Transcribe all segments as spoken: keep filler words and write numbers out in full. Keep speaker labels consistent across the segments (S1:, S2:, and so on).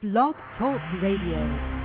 S1: Blog Talk Radio.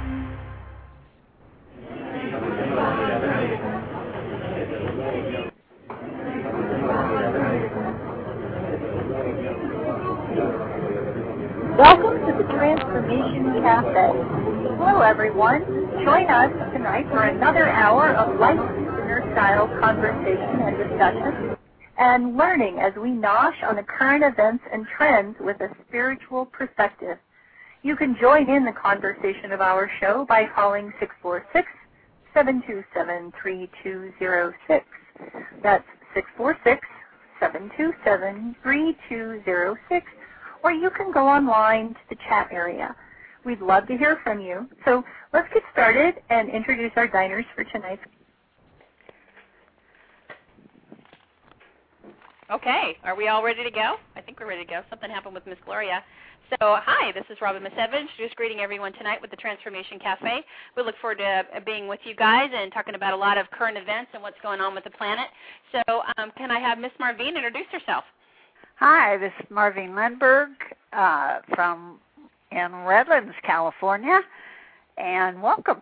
S2: Welcome to the Transformation Cafe. Hello everyone. Join us tonight for another hour of life-style conversation and discussion and learning as we nosh on the current events and trends with a spiritual perspective. You can join in the conversation of our show by calling six four six, seven two seven, three two zero six. That's six four six, seven two seven, three two zero six. Or you can go online to the chat area. We'd love to hear from you. So let's get started and introduce our diners for tonight.
S3: Okay, are we all ready to go? I think we're ready to go. Something happened with Miss Gloria. So, hi, this is Robin Misevich, just greeting everyone tonight with the Transformation Cafe. We look forward to being with you guys and talking about a lot of current events and what's going on with the planet. So, um, can I have Miss Marvine introduce herself?
S4: Hi, this is Marvine Lindberg uh, from in Redlands, California, and welcome.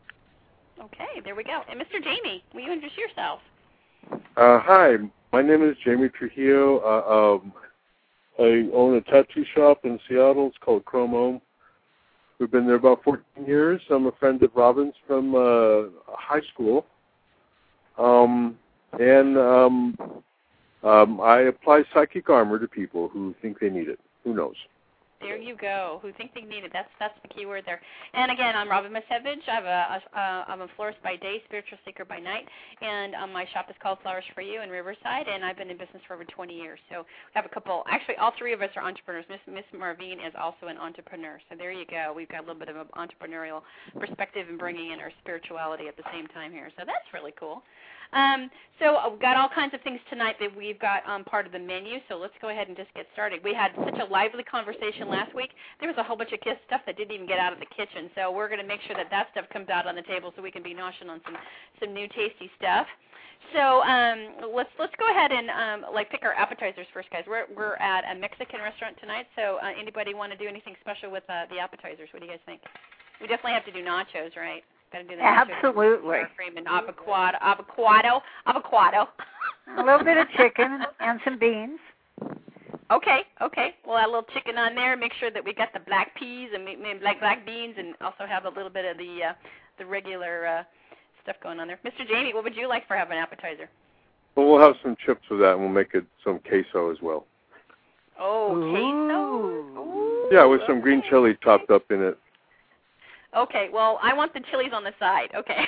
S3: Okay, there we go. And Mister Jamie, will you introduce yourself?
S5: Uh, hi, my name is Jamie Trujillo. Uh, um, I own a tattoo shop in Seattle. It's called Chrome Home. We've been there about fourteen years. I'm a friend of Robin's from uh, high school. Um, and um, um, I apply psychic armor to people who think they need it. Who knows?
S3: There you go. Who think they need it? That's that's the key word there. And again, I'm Robin Misevich. I have a, a uh, I'm a florist by day, spiritual seeker by night, and um, my shop is called Flowers for You in Riverside, and I've been in business for over twenty years. So we have a couple. Actually, all three of us are entrepreneurs. Miss Miss Marvine is also an entrepreneur. So there you go. We've got a little bit of an entrepreneurial perspective and bringing in our spirituality at the same time here. So that's really cool. Um, so we've got all kinds of things tonight that we've got um, part of the menu, so let's go ahead and just get started. We had such a lively conversation last week. There was a whole bunch of stuff that didn't even get out of the kitchen, so we're going to make sure that that stuff comes out on the table so we can be noshing on some, some new tasty stuff. So um, let's let's go ahead and um, like pick our appetizers first, guys. We're we're at a Mexican restaurant tonight, so uh, anybody want to do anything special with uh, the appetizers? What do you guys think? We definitely have to do nachos, right? Got to do the
S4: Absolutely.
S3: Cream and avocado, avocado, avocado.
S4: A little bit of chicken and some beans.
S3: Okay, okay. We'll add a little chicken on there. Make sure that we got the black peas and maybe black black beans, and also have a little bit of the uh, the regular uh, stuff going on there. Mister Jamie, what would you like for have an appetizer?
S5: Well, we'll have some chips with that, and we'll make it some queso as well.
S3: Oh, queso. Ooh,
S5: yeah, with some
S3: okay.
S5: green chili chopped up in it.
S3: Okay, well, I want the chilies on the side. Okay.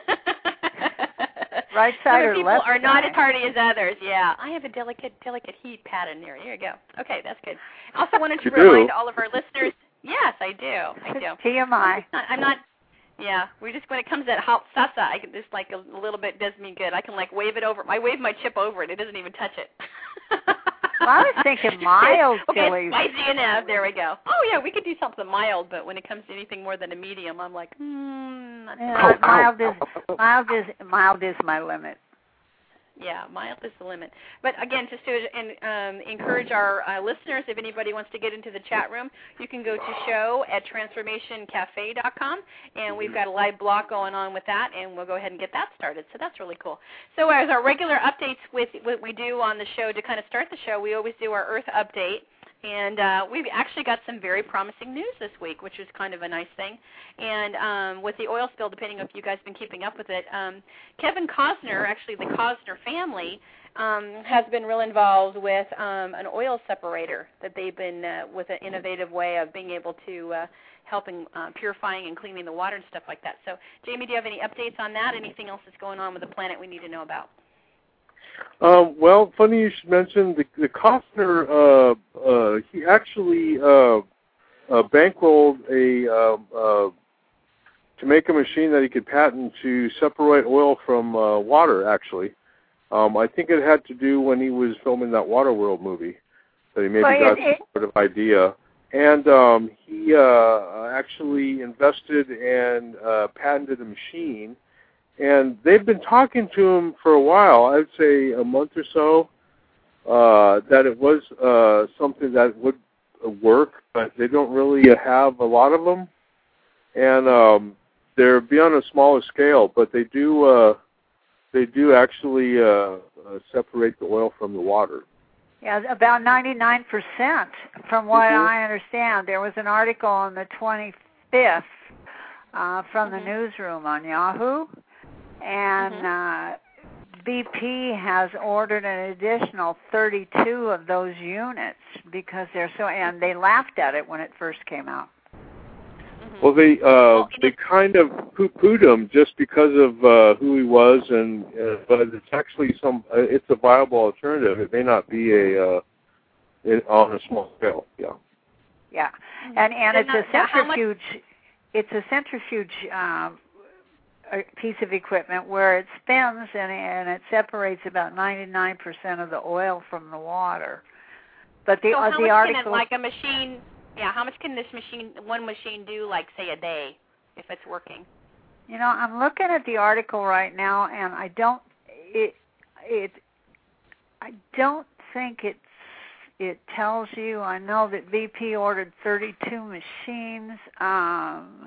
S4: Right side or
S3: people
S4: left
S3: are not
S4: side?
S3: as hardy as others. Yeah, I have a delicate, delicate heat pattern there. Here you go. Okay, that's good. I also wanted to
S5: you
S3: remind
S5: do?
S3: all of our listeners. Yes, I do. I do.
S4: T M I.
S3: I'm not, I'm not. Yeah, we just when it comes to hot salsa, I can just like a, a little bit does me good. I can like wave it over. I wave my chip over it. It doesn't even touch it.
S4: Well, I was thinking mild
S3: okay,
S4: chilies.
S3: spicy enough. There we go. Oh yeah, we could do something mild, but when it comes to anything more than a medium, I'm like, hmm. Not
S4: Yeah, mild is mild is mild is my limit.
S3: Yeah, mild is the limit. But again, just to um, encourage our uh, listeners, if anybody wants to get into the chat room, you can go to show at transformation cafe dot com, and we've got a live blog going on with that, and we'll go ahead and get that started. So that's really cool. So as our regular updates with what we do on the show to kind of start the show, we always do our Earth update. And uh, we've actually got some very promising news this week, which is kind of a nice thing. And um, with the oil spill, depending on if you guys have been keeping up with it, um, Kevin Costner, actually the Costner family, um, has been real involved with um, an oil separator that they've been uh, with an innovative way of being able to uh, helping uh, purifying and cleaning the water and stuff like that. So, Jamie, do you have any updates on that? Anything else that's going on with the planet we need to know about?
S5: Um, well, funny you should mention the, the Costner. Uh, uh, he actually uh, uh, bankrolled a uh, uh, to make a machine that he could patent to separate oil from uh, water. Actually, um, I think it had to do when he was filming that Waterworld movie that he maybe
S4: Well,
S5: got
S4: it,
S5: some sort of idea. And um, he uh, actually invested and uh, patented a machine. And they've been talking to him for a while, I'd say a month or so, uh, that it was uh, something that would work, but they don't really have a lot of them, and um, they're be on a smaller scale, but they do uh, they do actually uh, uh, separate the oil from the water.
S4: Yeah, about ninety-nine percent from what
S5: mm-hmm.
S4: I understand. There was an article on the twenty-fifth uh, from
S3: mm-hmm.
S4: the newsroom on Yahoo, and
S3: mm-hmm.
S4: uh, B P has ordered an additional thirty-two of those units because they're so, and they laughed at it when it first came out.
S5: Well, they uh, they kind of poo-pooed him just because of uh, who he was, and uh, but it's actually some. Uh, it's a viable alternative. It may not be a uh, in, on a small scale. Yeah.
S4: Yeah, and and it's a centrifuge. It's a centrifuge um, a piece of equipment where it spins and and it separates about ninety-nine percent of the oil from the water. But the
S3: so
S4: uh,
S3: how
S4: the
S3: much
S4: article,
S3: can it, like a machine. Yeah, how much can this machine, one machine, do, like, say, a day, if it's working?
S4: You know, I'm looking at the article right now, and I don't, it, it, I don't think it's, it tells you. I know that B P ordered thirty-two machines, um,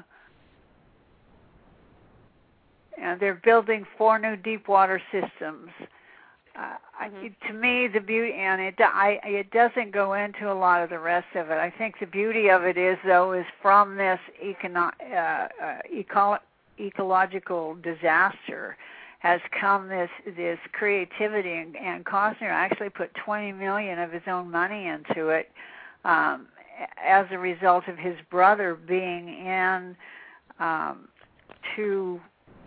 S4: and they're building four new deep water systems. Uh, mm-hmm. I, to me, the beauty, and it, I, it doesn't go into a lot of the rest of it. I think the beauty of it is, though, is from this econo, uh, uh, eco, ecological disaster has come this this creativity, and, and Costner actually put twenty million dollars of his own money into it um, as a result of his brother being in um, to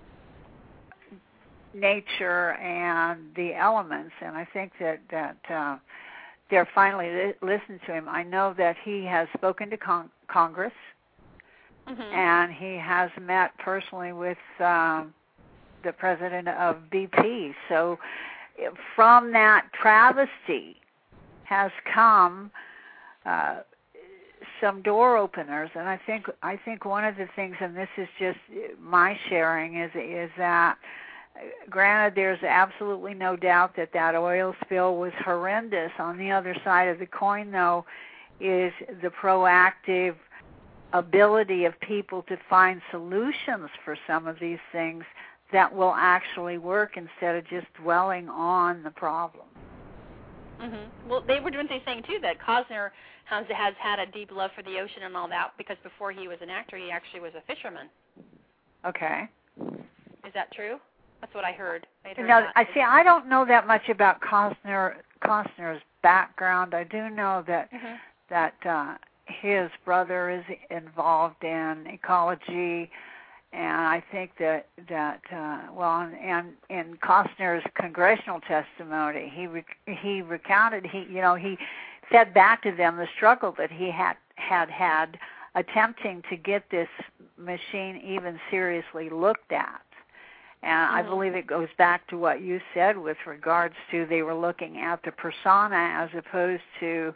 S4: nature and the elements, and I think that that uh, they're finally li- listened to him. I know that he has spoken to con- Congress,
S3: mm-hmm.
S4: and he has met personally with um, the president of B P. So from that travesty has come uh, some door openers, and I think I think one of the things, and this is just my sharing, is is that. Granted, there's absolutely no doubt that that oil spill was horrendous. On the other side of the coin, though, is the proactive ability of people to find solutions for some of these things that will actually work instead of just dwelling on the problem.
S3: Mm-hmm. Well, they were doing the thing, too, that Costner has, has had a deep love for the ocean and all that, because before he was an actor, he actually was a fisherman.
S4: Okay.
S3: Is that true? That's what I heard. I heard
S4: no,
S3: that.
S4: I see. I don't know that much about Costner Costner's background. I do know that
S3: mm-hmm.
S4: that uh, his brother is involved in ecology, and I think that that uh, well, and in Costner's congressional testimony, he re- he recounted he you know he fed back to them the struggle that he had had had attempting to get this machine even seriously looked at. And mm-hmm. I believe it goes back to what you said with regards to they were looking at the persona as opposed to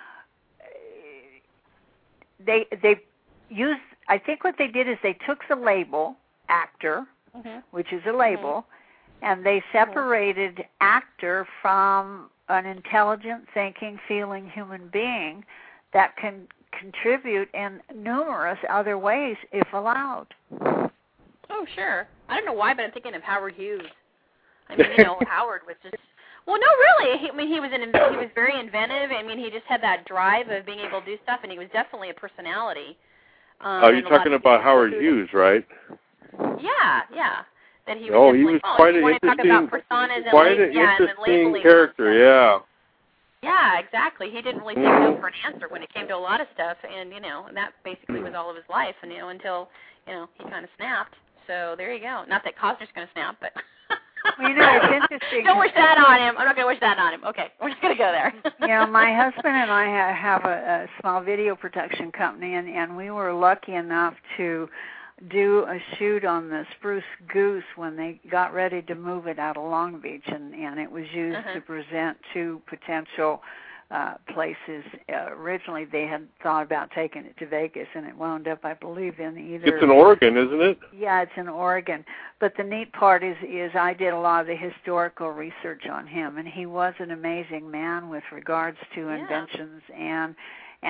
S4: they they used. I think what they did is they took the label actor,
S3: mm-hmm.
S4: which is a label, mm-hmm. and they separated mm-hmm. actor from an intelligent, thinking, feeling human being that can contribute in numerous other ways if allowed.
S3: Oh, sure. I don't know why, but I'm thinking of Howard Hughes. I mean, you know, Howard was just, well, no, really. He, I mean, he was an, he was very inventive. I mean, he just had that drive of being able to do stuff, and he was definitely a personality. Um,
S5: oh, you're talking about Howard Hughes, right?
S3: Yeah, yeah. That he was
S5: oh, he was
S3: oh,
S5: quite an
S3: interesting,
S5: quite an interesting character, yeah.
S3: Yeah, exactly. He didn't really take no for an answer when it came to a lot of stuff, and, you know, and that basically was all of his life, and, you know, until, you know, he kind of snapped. So there you go. Not that Costner's going to snap, but...
S4: well, you know, it's interesting.
S3: Don't wish that on him. I'm not going to wish that on him. Okay, we're not going to go there.
S4: You know, my husband and I have a, a small video production company, and, and we were lucky enough to do a shoot on the Spruce Goose when they got ready to move it out of Long Beach, and, and it was used uh-huh. to present two potential uh, places. Uh, originally, they had thought about taking it to Vegas, and it wound up, I believe, in either...
S5: It's in Oregon, isn't it?
S4: Yeah, it's in Oregon. But the neat part is, is I did a lot of the historical research on him, and he was an amazing man with regards to
S3: yeah.
S4: inventions and and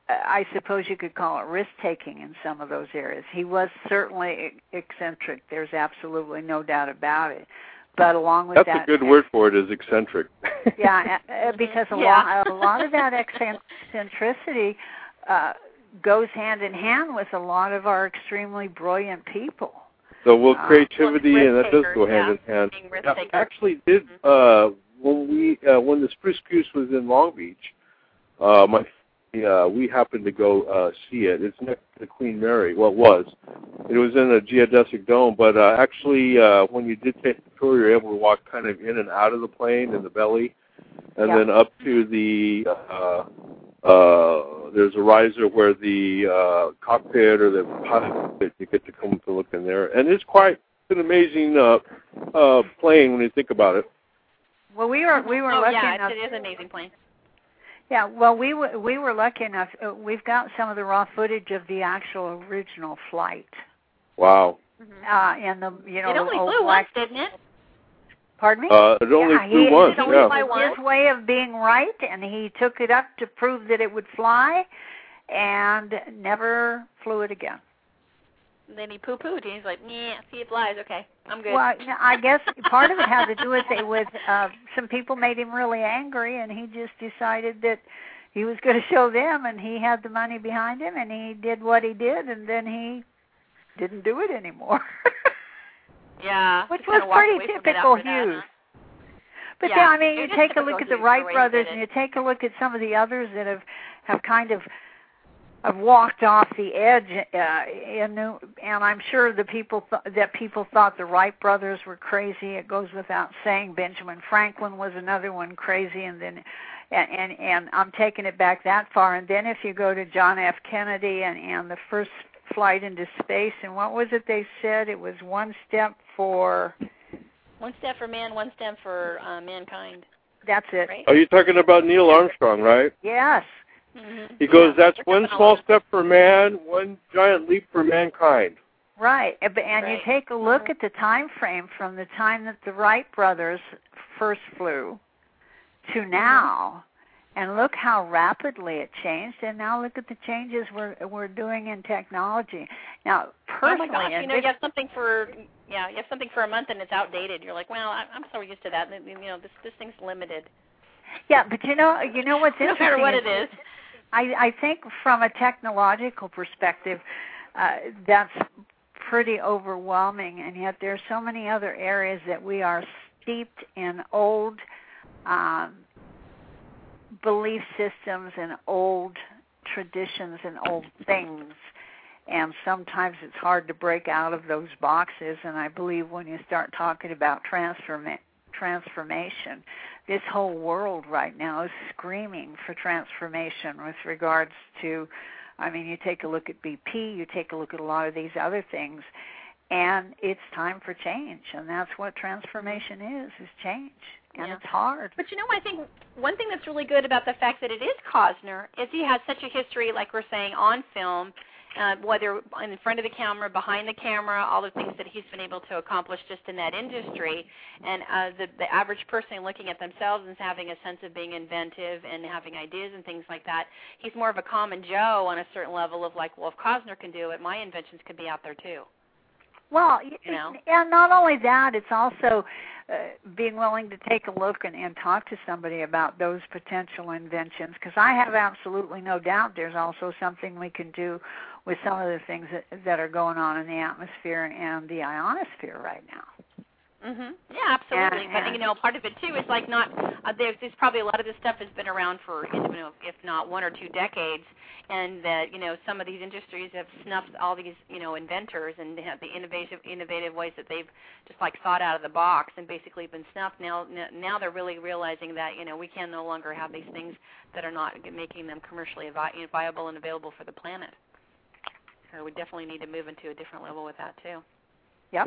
S4: I suppose you could call it risk-taking in some of those areas. He was certainly eccentric. There's absolutely no doubt about it. But along with
S5: That's
S4: that...
S5: That's a good word for it, is eccentric.
S4: Yeah, because a,
S3: yeah.
S4: lot, a lot of that eccentricity uh, goes hand in hand with a lot of our extremely brilliant people.
S5: So, well,
S4: Uh,
S5: creativity,
S3: well,
S5: and that does go
S3: yeah,
S5: hand in hand.
S3: being risk
S5: Yeah,
S3: takers.
S5: actually, did uh, when we uh, when the Spruce Goose was in Long Beach, uh, my uh, we happened to go uh, see it. It's next to Queen Mary. Well, it was. It was in a geodesic dome, but uh, actually, uh, when you did take the tour, you're able to walk kind of in and out of the plane in the belly, and
S4: Yeah.
S5: then up to the. Uh, uh, there's a riser where the uh, cockpit or the pilot you get to come to look in there, and it's quite an amazing uh, uh, plane when you think about it.
S4: Well, we were we were
S3: oh,
S4: lucky
S3: yeah,
S4: enough.
S3: it is an amazing plane.
S4: Yeah, well, we were we were lucky enough. Uh, we've got some of the raw footage of the actual original flight.
S5: Wow.
S3: Mm-hmm.
S4: Uh, and the you know
S3: it only
S4: old
S3: flew
S4: black,
S3: once, didn't it?
S4: Pardon me?
S5: Uh, it only
S4: yeah,
S5: flew
S4: he,
S5: once.
S4: It
S3: only
S5: Yeah.
S3: fly
S4: was his way of being right, and he took it up to prove that it would fly, and never flew it again.
S3: And then he poo-pooed, and he's like, "Yeah, see it flies. Okay, I'm good."
S4: Well, I guess part of it had to do with it with uh, some people made him really angry, and he just decided that he was going to show them, and he had the money behind him, and he did what he did, and then he didn't do it anymore.
S3: yeah,
S4: Which
S3: just
S4: was
S3: kinda walked
S4: pretty
S3: away from it
S4: typical
S3: after that,
S4: Hughes.
S3: huh?
S4: But
S3: Yeah,
S4: yeah, I mean,
S3: it
S4: you
S3: is
S4: take a
S3: typical
S4: look at the
S3: Hughes,
S4: Wright
S3: the way he
S4: brothers,
S3: did
S4: and
S3: it.
S4: you take a look at some of the others that have have kind of have walked off the edge. Uh, in New, and I'm sure the people th- that people thought the Wright brothers were crazy. It goes without saying. Benjamin Franklin was another one crazy, and then. And, and and I'm taking it back that far. And then if you go to John F. Kennedy and, and the first flight into space, and what was it they said? It was one step for...
S3: One step for man, one step for uh, mankind.
S4: That's it.
S3: Right?
S5: Are you talking about Neil Armstrong, right?
S4: Yes.
S3: Mm-hmm.
S5: He goes,
S3: yeah.
S5: that's
S3: We're
S5: one
S3: jumping all
S5: small
S3: over.
S5: step for man, one giant leap for mankind.
S4: Right. And and
S3: Right.
S4: you take a look at the time frame from the time that the Wright brothers first flew to now, and look how rapidly it changed, and now look at the changes we're we're doing in technology. Now, personally,
S3: oh my gosh, you know,
S4: this,
S3: you have something for yeah, you have something for a month and it's outdated. You're like, well, I, I'm so used to that. You know, this this thing's limited.
S4: yeah, but you know, you know what's
S3: No
S4: interesting?
S3: matter what
S4: is,
S3: it is.
S4: I I think from a technological perspective, uh, that's pretty overwhelming, and yet there are so many other areas that we are steeped in old. Um, belief systems and old traditions and old things, and sometimes it's hard to break out of those boxes. And I believe when you start talking about transforma- transformation, this whole world right now is screaming for transformation with regards to, I mean, you take a look at B P, you take a look at a lot of these other things, and it's time for change, and that's what transformation is, is change. And
S3: Yeah.
S4: it's hard.
S3: But you know, I think one thing that's really good about the fact that it is Cosner is he has such a history, like we're saying, on film, uh, whether in front of the camera, behind the camera, all the things that he's been able to accomplish just in that industry. And uh, the, the average person looking at themselves and having a sense of being inventive and having ideas and things like that, he's more of a common Joe on a certain level of like, well, if Cosner can do it, my inventions could be out there too.
S4: Well,
S3: You know?
S4: and not only that, it's also uh, being willing to take a look and, and talk to somebody about those potential inventions, because I have absolutely no doubt there's also something we can do with some of the things that, that are going on in the atmosphere and the ionosphere right now.
S3: Mhm. Yeah, absolutely.
S4: And,
S3: but
S4: and
S3: you know, part of it too is like not. Uh, there's, there's probably a lot of this stuff has been around for, you know, if not one or two decades, and that you know some of these industries have snuffed all these you know inventors and have the innovative innovative ways that they've just like thought out of the box and basically been snuffed. Now now they're really realizing that you know we can no longer have these things that are not making them commercially vi- viable and available for the planet. So we definitely need to move into a different level with that too.
S4: Yep.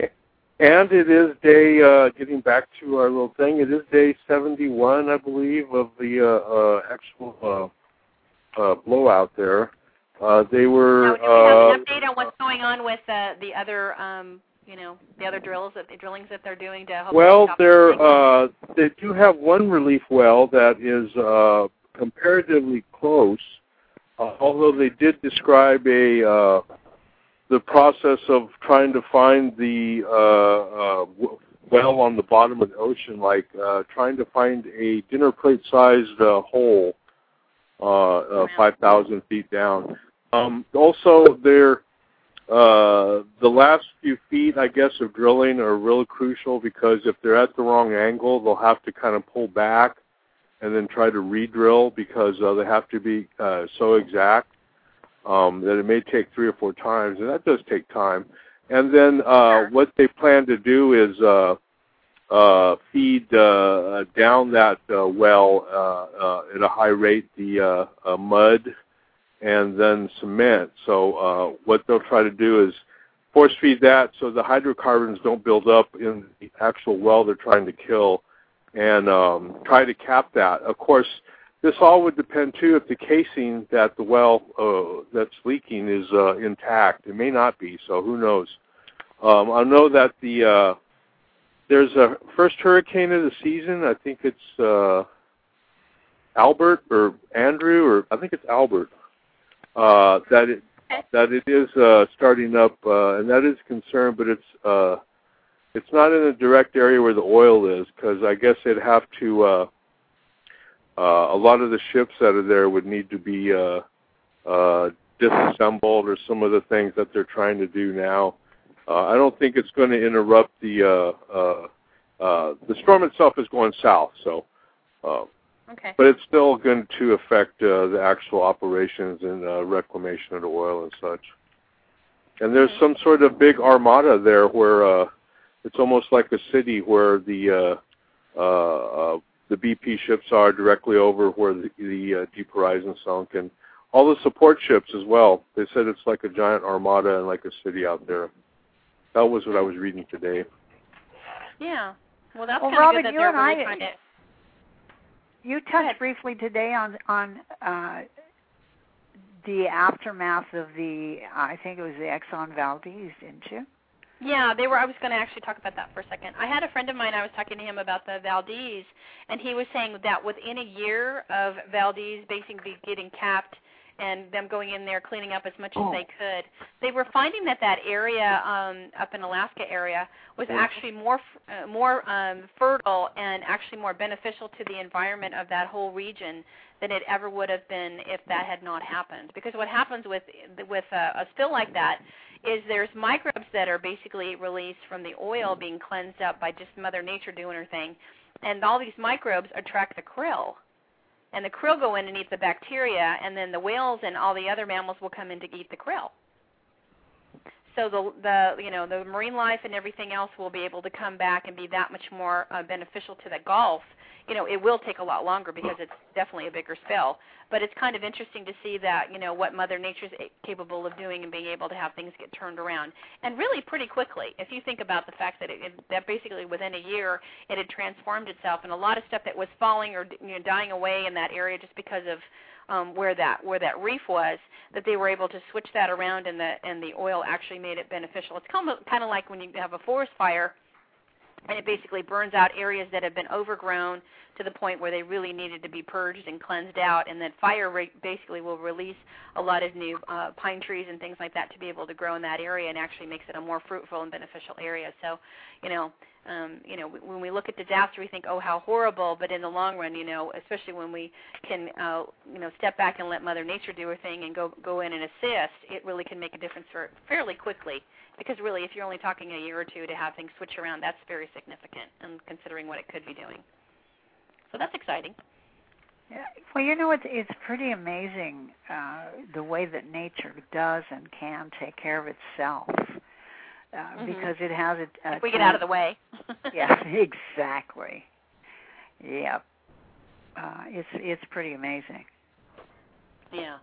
S5: And it is day, uh, getting back to our little thing, it is day seventy-one, I believe, of the uh, uh, actual uh, uh, blowout there. Uh, they were...
S3: Now, do we have
S5: uh,
S3: an update on what's going on with uh, the other, um, you know, the other drills, that, the drillings that they're doing to help?
S5: Well,
S3: stop
S5: they're,
S3: the
S5: uh, they do have one relief well that is uh, comparatively close uh, although they did describe a uh, the process of trying to find the uh, uh, well on the bottom of the ocean, like uh, trying to find a dinner plate-sized uh, hole uh, uh, five thousand feet down. Um, also, there, uh, the last few feet, I guess, of drilling are really crucial because if they're at the wrong angle, they'll have to kind of pull back and then try to re-drill because uh, they have to be uh, so exact um, that it may take three or four times, and that does take time. And then uh, what they plan to do is uh, uh, feed uh, down that uh, well uh, uh, at a high rate the uh, uh, mud and then cement. So uh, what they'll try to do is force feed that so the hydrocarbons don't build up in the actual well they're trying to kill, and um, try to cap that. Of course, this all would depend, too, if the casing that the well uh, that's leaking is uh, intact. It may not be, so who knows. Um, I know that the uh, there's a first hurricane of the season. I think it's uh, Albert or Andrew, or I think it's Albert, uh, that it that it is uh, starting up, uh, and that is a concern, but it's uh, it's not in a direct area where the oil is, because I guess they'd have to, uh, uh, a lot of the ships that are there would need to be uh, uh, disassembled, or some of the things that they're trying to do now. Uh, I don't think it's going to interrupt the, uh, uh, uh, the storm itself is going south, so, uh,
S3: okay.
S5: But it's still going to affect uh, the actual operations and uh, reclamation of the oil and such. And there's some sort of big armada there where uh, it's almost like a city where the uh, uh, uh, the B P ships are directly over where the, the uh, Deep Horizon sunk, and all the support ships as well. They said it's like a giant armada and like a city out there. That was what I was reading today.
S3: Yeah. Well, that's
S4: well,
S3: kind of
S4: Robin,
S3: good that
S4: you
S3: they're
S4: and
S3: really
S4: I,
S3: trying to...
S4: You touched briefly today on on uh, the aftermath of the, I think it was the Exxon Valdez, didn't you?
S3: Yeah, they were. I was going to actually talk about that for a second. I had a friend of mine, I was talking to him about the Valdez, and he was saying that within a year of Valdez basically getting capped and them going in there cleaning up as much as they could, they were finding that that area um, up in Alaska area was actually more uh, more um, fertile and actually more beneficial to the environment of that whole region than it ever would have been if that had not happened. Because what happens with with a, a spill like that is there's microbes that are basically released from the oil being cleansed up by just Mother Nature doing her thing, and all these microbes attract the krill. And the krill go in and eat the bacteria, and then the whales and all the other mammals will come in to eat the krill. So the the you know the marine life and everything else will be able to come back and be that much more uh, beneficial to the Gulf. You know, it will take a lot longer because it's definitely a bigger spill. But it's kind of interesting to see that, you know, what Mother Nature's capable of doing and being able to have things get turned around. And really pretty quickly, if you think about the fact that it, that basically within a year it had transformed itself, and a lot of stuff that was falling or, you know, dying away in that area just because of um, where that where that reef was, that they were able to switch that around, and the and the oil actually made it beneficial. It's kind of kind of like when you have a forest fire, and it basically burns out areas that have been overgrown to the point where they really needed to be purged and cleansed out, and then fire rate basically will release a lot of new uh, pine trees and things like that to be able to grow in that area, and actually makes it a more fruitful and beneficial area. So, you know, um, you know, when we look at disaster, we think, oh, how horrible, but in the long run, you know, especially when we can, uh, you know, step back and let Mother Nature do her thing and go go in and assist, it really can make a difference for fairly quickly. Because really, if you're only talking a year or two to have things switch around, that's very significant, and considering what it could be doing. So that's exciting.
S4: Yeah. Well, you know, it's it's pretty amazing uh, the way that nature does and can take care of itself, uh, mm-hmm. because it has a. a
S3: if we get out of the way.
S4: Yeah, exactly. Yeah, uh, it's it's pretty amazing.
S3: Yeah.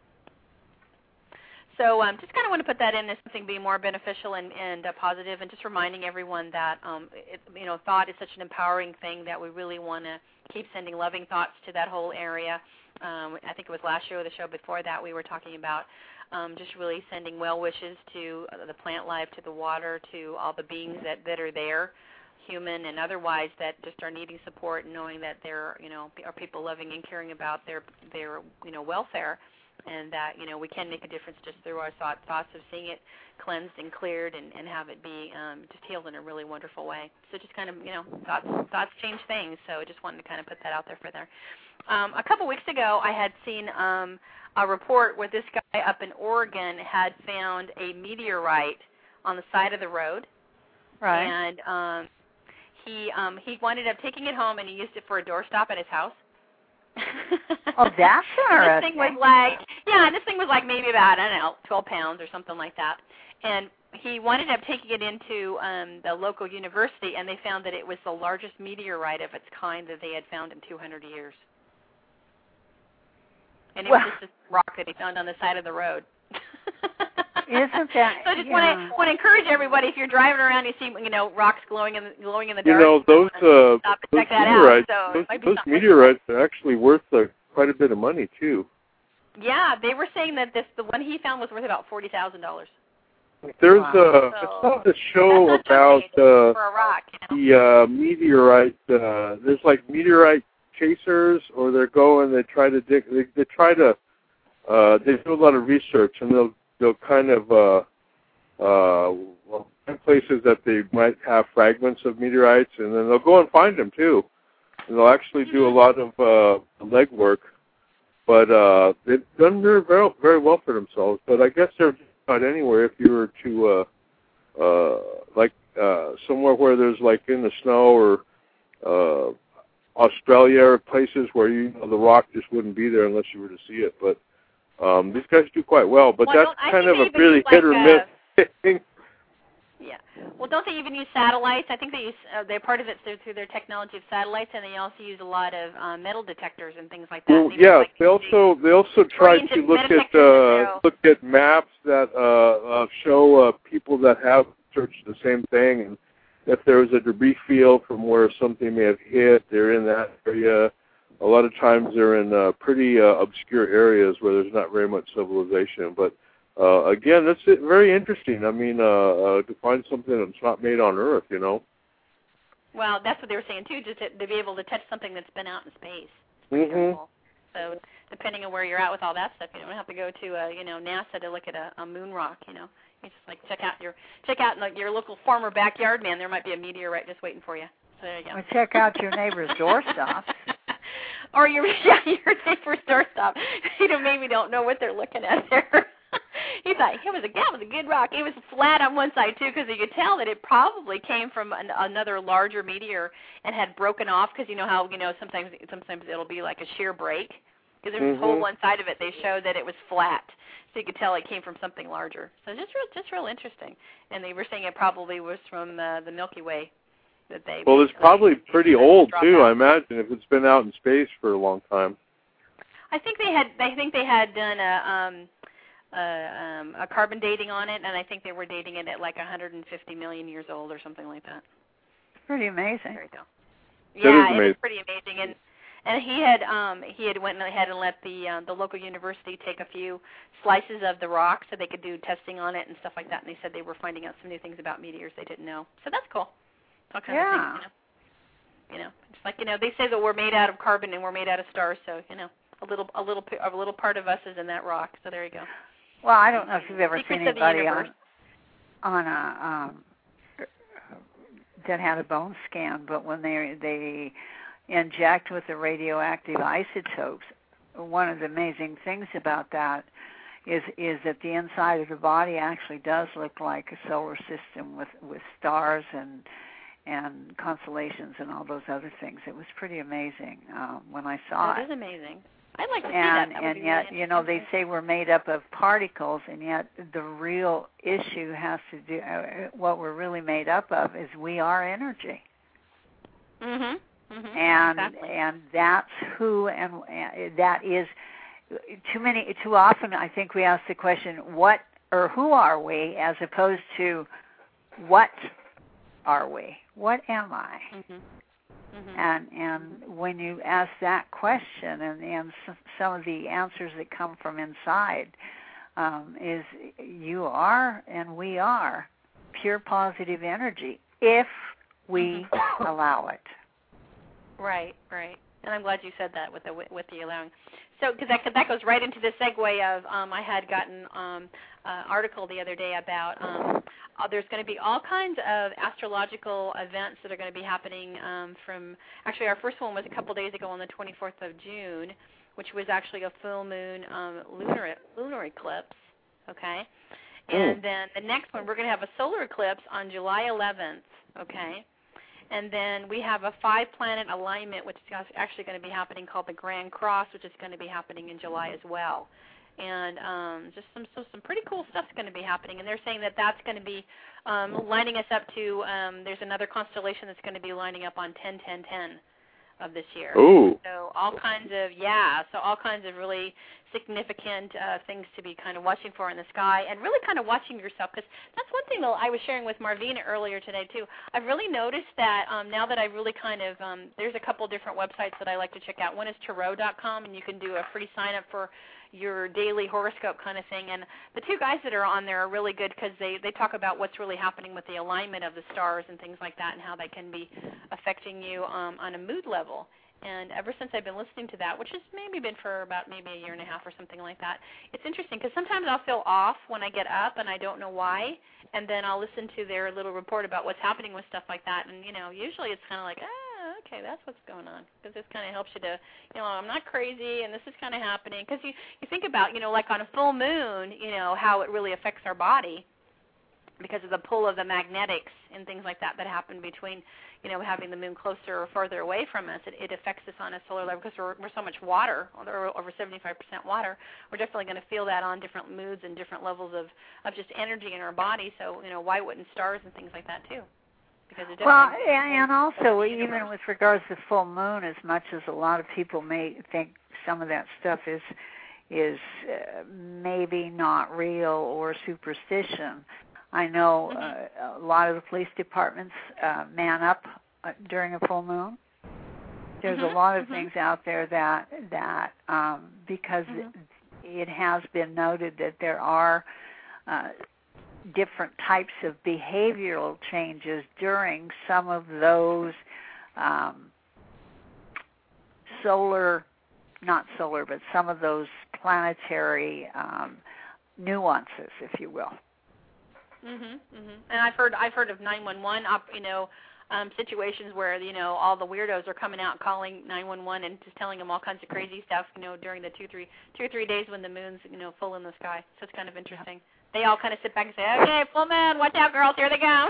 S3: So um, just kind of want to put that in as something being more beneficial and, and uh, positive, and just reminding everyone that um, it, you know, thought is such an empowering thing that we really want to keep sending loving thoughts to that whole area. Um, I think it was last year or the show before that we were talking about um, just really sending well wishes to uh, the plant life, to the water, to all the beings that, that are there, human and otherwise, that just are needing support, and knowing that there, you know, are people loving and caring about their their you know welfare. and that, you know, we can make a difference just through our thought, thoughts of seeing it cleansed and cleared and, and have it be um, just healed in a really wonderful way. So just kind of, you know, thoughts, thoughts change things, so I just wanted to kind of put that out there for there. Um, a couple weeks ago, I had seen um, a report where this guy up in Oregon had found a meteorite on the side of the road.
S4: Right.
S3: And um, he um, he wound up taking it home, and he used it for a doorstop at his house.
S4: Oh, that's interesting.
S3: This thing was like, yeah, this thing was like maybe about, I don't know, twelve pounds or something like that. And he wound up taking it into um, the local university, and they found that it was the largest meteorite of its kind that they had found in two hundred years. And it
S4: well,
S3: was just a rock that he found on the side of the road.
S4: Isn't that?
S3: So I just
S4: yeah.
S3: want to want to encourage everybody, if you're driving around, you see, you know, rocks glowing in the, glowing in the dark.
S5: You know, those uh,
S3: stop and
S5: those
S3: check that
S5: meteorites,
S3: out. So
S5: those,
S3: it might be
S5: those
S3: something
S5: meteorites are actually worth uh, quite a bit of money too.
S3: Yeah, they were saying that this the one he found was worth about forty thousand dollars.
S5: There's
S4: wow.
S5: a
S3: So,
S5: I saw the show
S3: that's
S5: about uh,
S3: for a rock. You know?
S5: the uh, meteorite. Uh, there's like meteorite chasers, or they're going. They try to dig. They, they try to. Uh, they do a lot of research, and they'll they'll kind of uh, uh, well, find places that they might have fragments of meteorites, and then they'll go and find them too. And they'll actually do a lot of uh, legwork, but uh, they've done very very very well for themselves. But I guess they're not anywhere if you were to uh, uh, like uh, somewhere where there's like in the snow or uh, Australia or places where you know the rock just wouldn't be there unless you were to see it. But Um, these guys do quite well, but
S3: well,
S5: that's kind of a
S3: even
S5: really hit or
S3: like
S5: miss thing.
S3: Yeah. Well, don't they even use satellites? I think they use, uh, they're part of it through, through their technology of satellites, and they also use a lot of uh, metal detectors and things like that.
S5: Well,
S3: they
S5: yeah,
S3: like
S5: they also they also try
S3: range
S5: to
S3: of
S5: look
S3: metal
S5: at
S3: detectors
S5: uh, look at maps that uh, uh, show uh, people that have searched the same thing, and if there was a debris field from where something may have hit, they're in that area. A lot of times they're in uh, pretty uh, obscure areas where there's not very much civilization. But uh, again, that's it, very interesting. I mean, uh, uh, to find something that's not made on Earth, you know.
S3: Well, that's what they were saying too, just to, to be able to touch something that's been out in space. It's pretty
S5: Mm-hmm.
S3: cool. So depending on where you're at with all that stuff, you don't have to go to uh, you know NASA to look at a, a moon rock. You know, you just like check out your check out like your local farmer backyard, man. There might be a meteorite just waiting for you. So there you go.
S4: Well, check out your neighbor's doorstop.
S3: Or your yeah, your neighbor's doorstop. You know, maybe don't know what they're looking at there. He thought it was a that was a good rock. It was flat on one side too, because you could tell that it probably came from an, another larger meteor and had broken off. Because you know how you know sometimes sometimes it'll be like a shear break. Because there's
S5: mm-hmm.
S3: this whole one side of it they showed that it was flat, so you could tell it came from something larger. So just real just real interesting. And they were saying it probably was from uh, the Milky Way. That they
S5: well, it's probably pretty old too.
S3: out.
S5: I imagine if it's been out in space for a long time.
S3: I think they had. I think they had done a um, uh, um, a carbon dating on it, and I think they were dating it at like one hundred fifty million years old or something like that.
S4: It's pretty amazing.
S3: There you go.
S5: That
S3: Yeah,
S5: is
S3: it
S5: amazing.
S3: is pretty amazing, and and he had um, he had went ahead and let the uh, the local university take a few slices of the rock so they could do testing on it and stuff like that. And they said they were finding out some new things about meteors they didn't know. So that's cool. All kinds
S4: yeah.
S3: of things, you know. You know, it's like you know they say that we're made out of carbon and we're made out of stars, so you know a little a little a little part of us is in that rock. So there you go.
S4: Well, I don't know if you've ever
S3: Secrets
S4: seen
S3: of the
S4: anybody on
S3: universe.
S4: on a um, that had a bone scan, but when they they inject with the radioactive isotopes, one of the amazing things about that is is that the inside of the body actually does look like a solar system with, with stars and and constellations and all those other things. It was pretty amazing uh, when I saw
S3: That
S4: it.
S3: is amazing. I'd like to see
S4: And
S3: that. that would
S4: and
S3: be
S4: yet,
S3: really
S4: you know, they
S3: interesting.
S4: say we're made up of particles, and yet the real issue has to do uh, what we're really made up of is we are energy.
S3: Mhm. Mhm.
S4: And
S3: exactly.
S4: and that's who and uh, that is. Too many, too often, I think we ask the question, "What or who are we?" as opposed to, "What are we? What am I?"
S3: Mhm. Mhm.
S4: And and when you ask that question, and and some of the answers that come from inside um, is you are and we are pure positive energy if we allow it.
S3: Right, right. And I'm glad you said that with the with the allowing. so because that that goes right into the segue of um, I had gotten um, an article the other day about um, uh, there's going to be all kinds of astrological events that are going to be happening um, from actually our first one was a couple days ago on the twenty-fourth of June, which was actually a full moon um, lunar lunar eclipse. Okay, and
S5: mm.
S3: then the next one we're going to have a solar eclipse on July eleventh. Okay. And then we have a five-planet alignment, which is actually going to be happening, called the Grand Cross, which is going to be happening in July as well. And um, just some so some pretty cool stuff's going to be happening. And they're saying that that's going to be um, lining us up to. Um, there's another constellation that's going to be lining up on ten ten ten of this year.
S5: Ooh.
S3: So all kinds of yeah. So all kinds of really significant uh, things to be kind of watching for in the sky, and really kind of watching yourself, because that's one thing that I was sharing with Marvina earlier today too. I've really noticed that um, now that I really kind of um, there's a couple different websites that I like to check out. One is tarot dot com, and you can do a free sign up for your daily horoscope kind of thing. And the two guys that are on there are really good because they, they talk about what's really happening with the alignment of the stars and things like that, and how they can be affecting you um, on a mood level. And ever since I've been listening to that, which has maybe been for about maybe a year and a half or something like that, it's interesting because sometimes I'll feel off when I get up and I don't know why, and then I'll listen to their little report about what's happening with stuff like that, and, you know, usually it's kind of like, ah, okay, that's what's going on, because this kind of helps you to, you know, I'm not crazy, and this is kind of happening, because you, you think about, you know, like on a full moon, you know, how it really affects our body because of the pull of the magnetics and things like that that happen between, you know, having the moon closer or further away from us. It, it affects us on a solar level because we're, we're so much water, or over seventy-five percent water. We're definitely going to feel that on different moods and different levels of, of just energy in our body. So, you know, why wouldn't stars and things like that too? Because it
S4: well, and also even with regards to full moon, as much as a lot of people may think some of that stuff is is uh, maybe not real or superstition, I know uh, a lot of the police departments uh, man up uh, during a full moon. There's mm-hmm. a lot of mm-hmm. things out there that that um, because mm-hmm. it, it has been noted that there are uh, different types of behavioral changes during some of those um, solar, not solar, but some of those planetary um, nuances, if you will.
S3: Mhm, mhm. And I've heard I've heard of nine one one, up, you know, um, situations where, you know, all the weirdos are coming out calling nine one one and just telling them all kinds of crazy stuff, you know, during the two three two or three days when the moon's, you know, full in the sky. So it's kind of interesting. They all kind of sit back and say, "Okay, full moon, watch out, girls, here they go."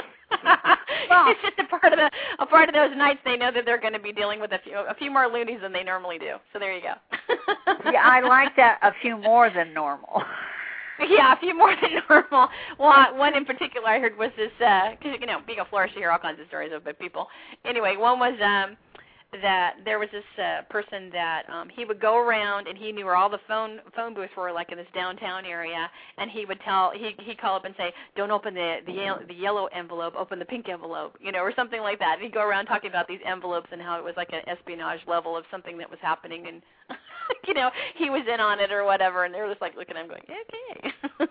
S3: Well, it's just a part of the a part of those nights. They know that they're going to be dealing with a few a few more loonies than they normally do. So there you go.
S4: Yeah, I like that, a few more than normal.
S3: Yeah, a few more than normal. Well, one in particular I heard was this, because, uh, you know, being a florist, you hear all kinds of stories about people. Anyway, one was um, that there was this uh, person that um, he would go around and he knew where all the phone phone booths were, like in this downtown area, and he would tell, he, he'd call up and say, don't open the, the, yellow, the yellow envelope, open the pink envelope, you know, or something like that. And he'd go around talking about these envelopes and how it was like an espionage level of something that was happening, and you know, he was in on it or whatever, and they were just like looking at him going, okay.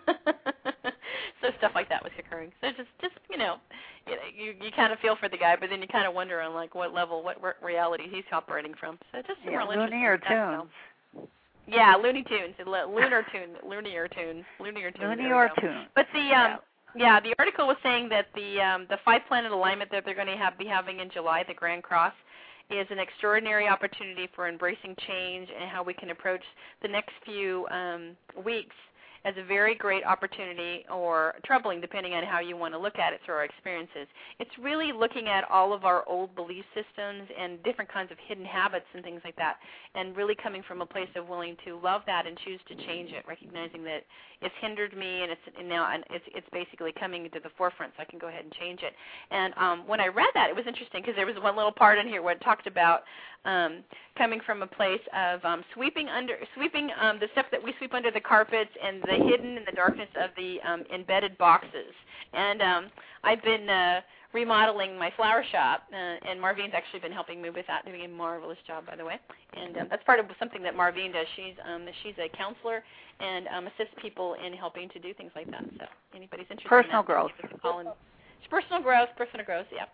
S3: So stuff like that was occurring. So just, just you know, you you kind of feel for the guy, but then you kind of wonder on like what level, what reality he's operating from. So just some
S4: yeah,
S3: real
S4: Looney or Tunes.
S3: Yeah, Looney Tunes, lunar tunes, Looney or Tunes, Looney or Tunes.
S4: Looney or Tunes.
S3: But the um, yeah, the article was saying that the um, the five planet alignment that they're going to have be having in July, the Grand Cross, is an extraordinary opportunity for embracing change and how we can approach the next few um, weeks as a very great opportunity, or troubling, depending on how you want to look at it through our experiences. It's really looking at all of our old belief systems and different kinds of hidden habits and things like that, and really coming from a place of willing to love that and choose to change it, recognizing that it's hindered me, and it's and now and it's it's basically coming to the forefront, so I can go ahead and change it. And um, when I read that, it was interesting because there was one little part in here where it talked about um, coming from a place of um, sweeping under sweeping um, the stuff that we sweep under the carpets and the hidden in the darkness of the um, embedded boxes. And um, I've been uh, remodeling my flower shop, uh, and Marvine's actually been helping me with that, doing a marvelous job, by the way. And um, that's part of something that Marvine does. She's um, she's a counselor and um, assists people in helping to do things like that. So anybody's interested
S4: personal
S3: in that,
S4: growth.
S3: Call in. It's personal growth, personal growth, yeah.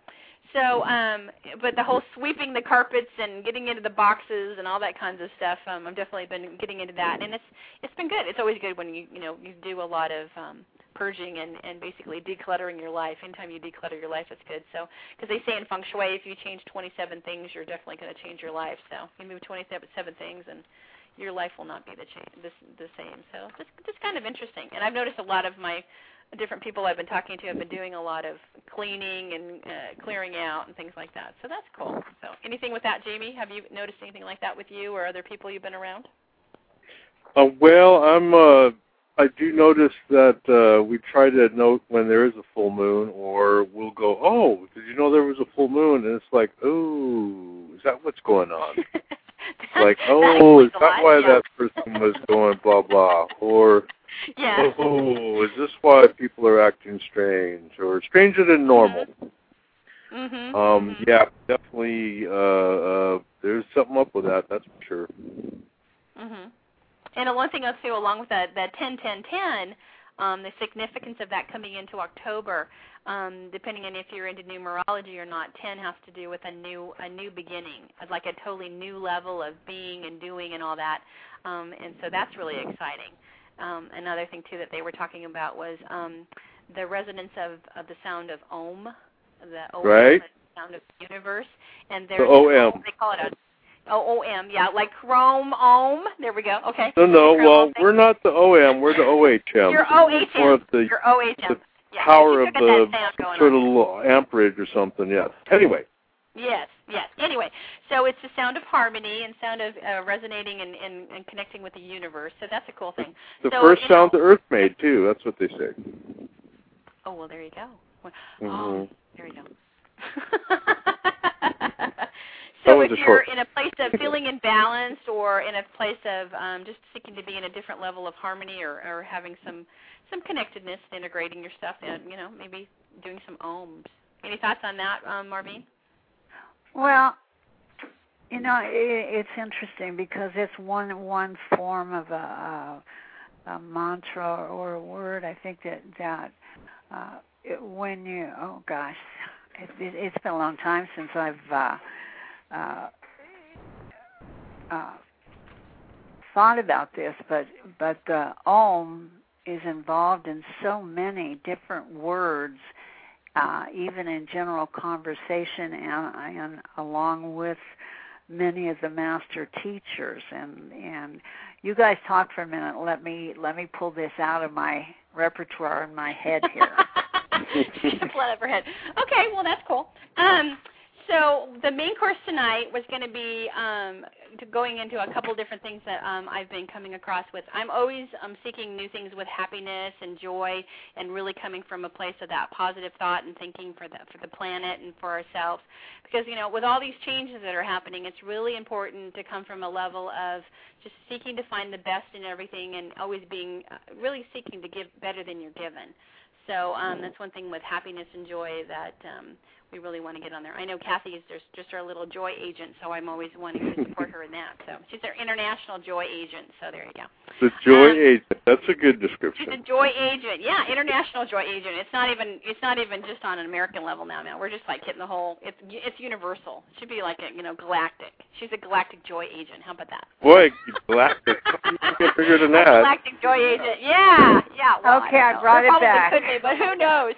S3: So, um, but the whole sweeping the carpets and getting into the boxes and all that kinds of stuff, um, I've definitely been getting into that, and it's it's been good. It's always good when you you know you do a lot of um, purging and, and basically decluttering your life. Anytime you declutter your life, it's good. So, because they say in feng shui, if you change twenty-seven things, you're definitely going to change your life. So, you move twenty-seven things, and your life will not be the cha- the, the same. So, it's it's kind of interesting, and I've noticed a lot of my different people I've been talking to have been doing a lot of cleaning and uh, clearing out and things like that. So that's cool. So anything with that, Jamie? Have you noticed anything like that with you or other people you've been around?
S5: Uh, well, I'm. Uh, I do notice that uh, we try to note when there is a full moon, or we'll go, "Oh, did you know there was a full moon?" And it's like, "Oh, is that what's going on?" Like, "Oh, is that why yeah. that person was going blah blah?" Or
S3: yeah.
S5: "Oh, is this why people are acting strange or stranger than normal?"
S3: Mm-hmm.
S5: Um,
S3: mm-hmm.
S5: Yeah, definitely. Uh, uh, there's something up with that. That's for sure.
S3: Mm-hmm. And one thing else too, along with that, that ten ten ten, um, the significance of that coming into October, um, depending on if you're into numerology or not, ten has to do with a new a new beginning, like a totally new level of being and doing and all that. Um, and so that's really exciting. Um, another thing too that they were talking about was um, the resonance of, of the sound of Om, the O M,
S5: right.
S3: the sound of the universe, and there's
S5: the O M.
S3: they call it a O O M, yeah, like Chrome Om. There we go. Okay.
S5: No, no. Well, we're not the O M. We're the O H M.
S3: You're O H M.
S5: More of the,
S3: You're O H M.
S5: the
S3: yeah,
S5: power of the sort
S3: on.
S5: of amperage or something. Yes. Anyway.
S3: Yes. Yes. Anyway, so it's the sound of harmony and sound of uh, resonating and, and, and connecting with the universe. So that's a cool thing.
S5: The
S3: so,
S5: first sound
S3: know,
S5: the Earth made too. That's what they say.
S3: Oh well, there you go. Well,
S5: mm-hmm.
S3: Oh, there you go. So if you're in a place of feeling imbalanced or in a place of um, just seeking to be in a different level of harmony or, or having some some connectedness, integrating your stuff, and you know maybe doing some ohms. Any thoughts on that, um, Marvine?
S4: Well, you know it, it's interesting because it's one one form of a, a, a mantra or a word. I think that that uh, it, when you oh gosh, it, it, it's been a long time since I've. Uh, Uh, uh, thought about this, but but the Om is involved in so many different words, uh, even in general conversation, and, and along with many of the master teachers. And and you guys talk for a minute. Let me let me pull this out of my repertoire in my head here.
S3: Just let it over head. Okay, well that's cool. Um, So the main course tonight was going to be um, to going into a couple different things that um, I've been coming across with. I'm always um, seeking new things with happiness and joy, and really coming from a place of that positive thought and thinking for the for the planet and for ourselves. Because you know, with all these changes that are happening, it's really important to come from a level of just seeking to find the best in everything, and always being uh, really seeking to give better than you're given. So um, that's one thing with happiness and joy that um, we really want to get on there. I know Kathy is just, just our little joy agent, so I'm always wanting to support her in that. So she's our international joy agent, so there you go.
S5: The joy
S3: um,
S5: agent, that's a good description.
S3: She's a joy agent, yeah, international joy agent. It's not even it's not even just on an American level now, man. We're just like hitting the whole, it's it's universal. It should be like a, you know, galactic. She's a galactic joy agent. How about that?
S5: Boy, galactic. You can get bigger than that.
S3: A galactic joy agent, yeah, yeah. Well,
S4: okay,
S3: I,
S4: I brought
S3: it
S4: back.
S3: Could be, but who knows?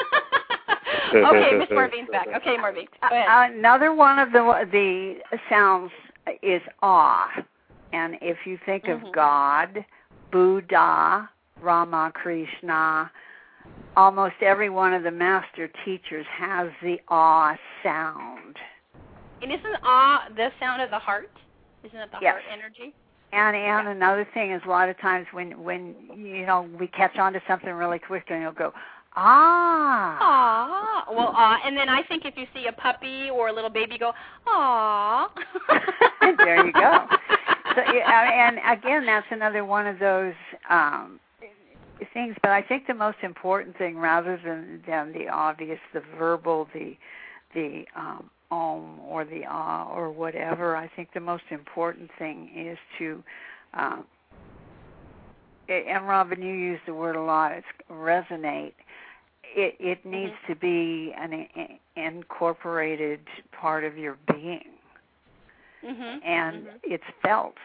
S3: Okay, Miss Marvine's back. Okay, Marvine, go ahead.
S4: Uh, another one of the the sounds is awe, and if you think
S3: mm-hmm.
S4: of God, Buddha, Ramakrishna, almost every one of the master teachers has the awe sound.
S3: And isn't awe the sound of the heart? Isn't it the
S4: yes.
S3: heart energy?
S4: And and
S3: yeah.
S4: another thing is a lot of times when when you know we catch on to something really quick and you'll go. Ah.
S3: Ah. Well, ah. And then I think if you see a puppy or a little baby go, ah.
S4: There you go. So, and again, that's another one of those um, things. But I think the most important thing, rather than, than the obvious, the verbal, the the um, om or the ah or whatever, I think the most important thing is to. Um, and Robin, you use the word a lot. It's resonate. it, it needs mm-hmm. to be an incorporated part of your being.
S3: Mm-hmm.
S4: And
S3: mm-hmm.
S4: it's felt.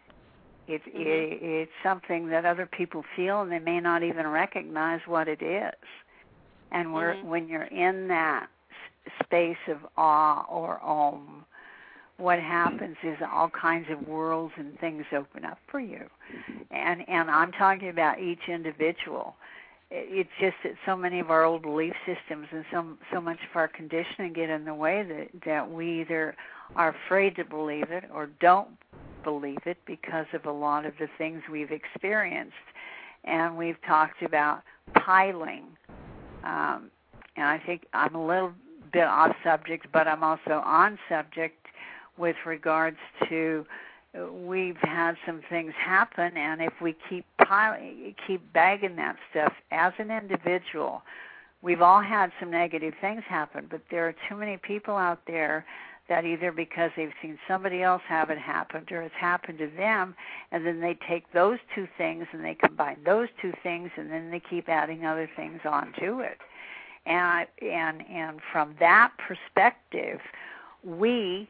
S4: It,
S3: mm-hmm.
S4: it, it's something that other people feel, and they may not even recognize what it is. And we're,
S3: mm-hmm.
S4: when you're in that space of awe or om, what happens is all kinds of worlds and things open up for you. And and I'm talking about each individual. It's just that so many of our old belief systems and so, so much of our conditioning get in the way that, that we either are afraid to believe it or don't believe it because of a lot of the things we've experienced. And we've talked about piling. Um, and I think I'm a little bit off subject, but I'm also on subject with regards to we've had some things happen, and if we keep piling, keep bagging that stuff as an individual, we've all had some negative things happen, but there are too many people out there that either because they've seen somebody else have it happen or it's happened to them, and then they take those two things and they combine those two things, and then they keep adding other things onto it. And and and from that perspective, we,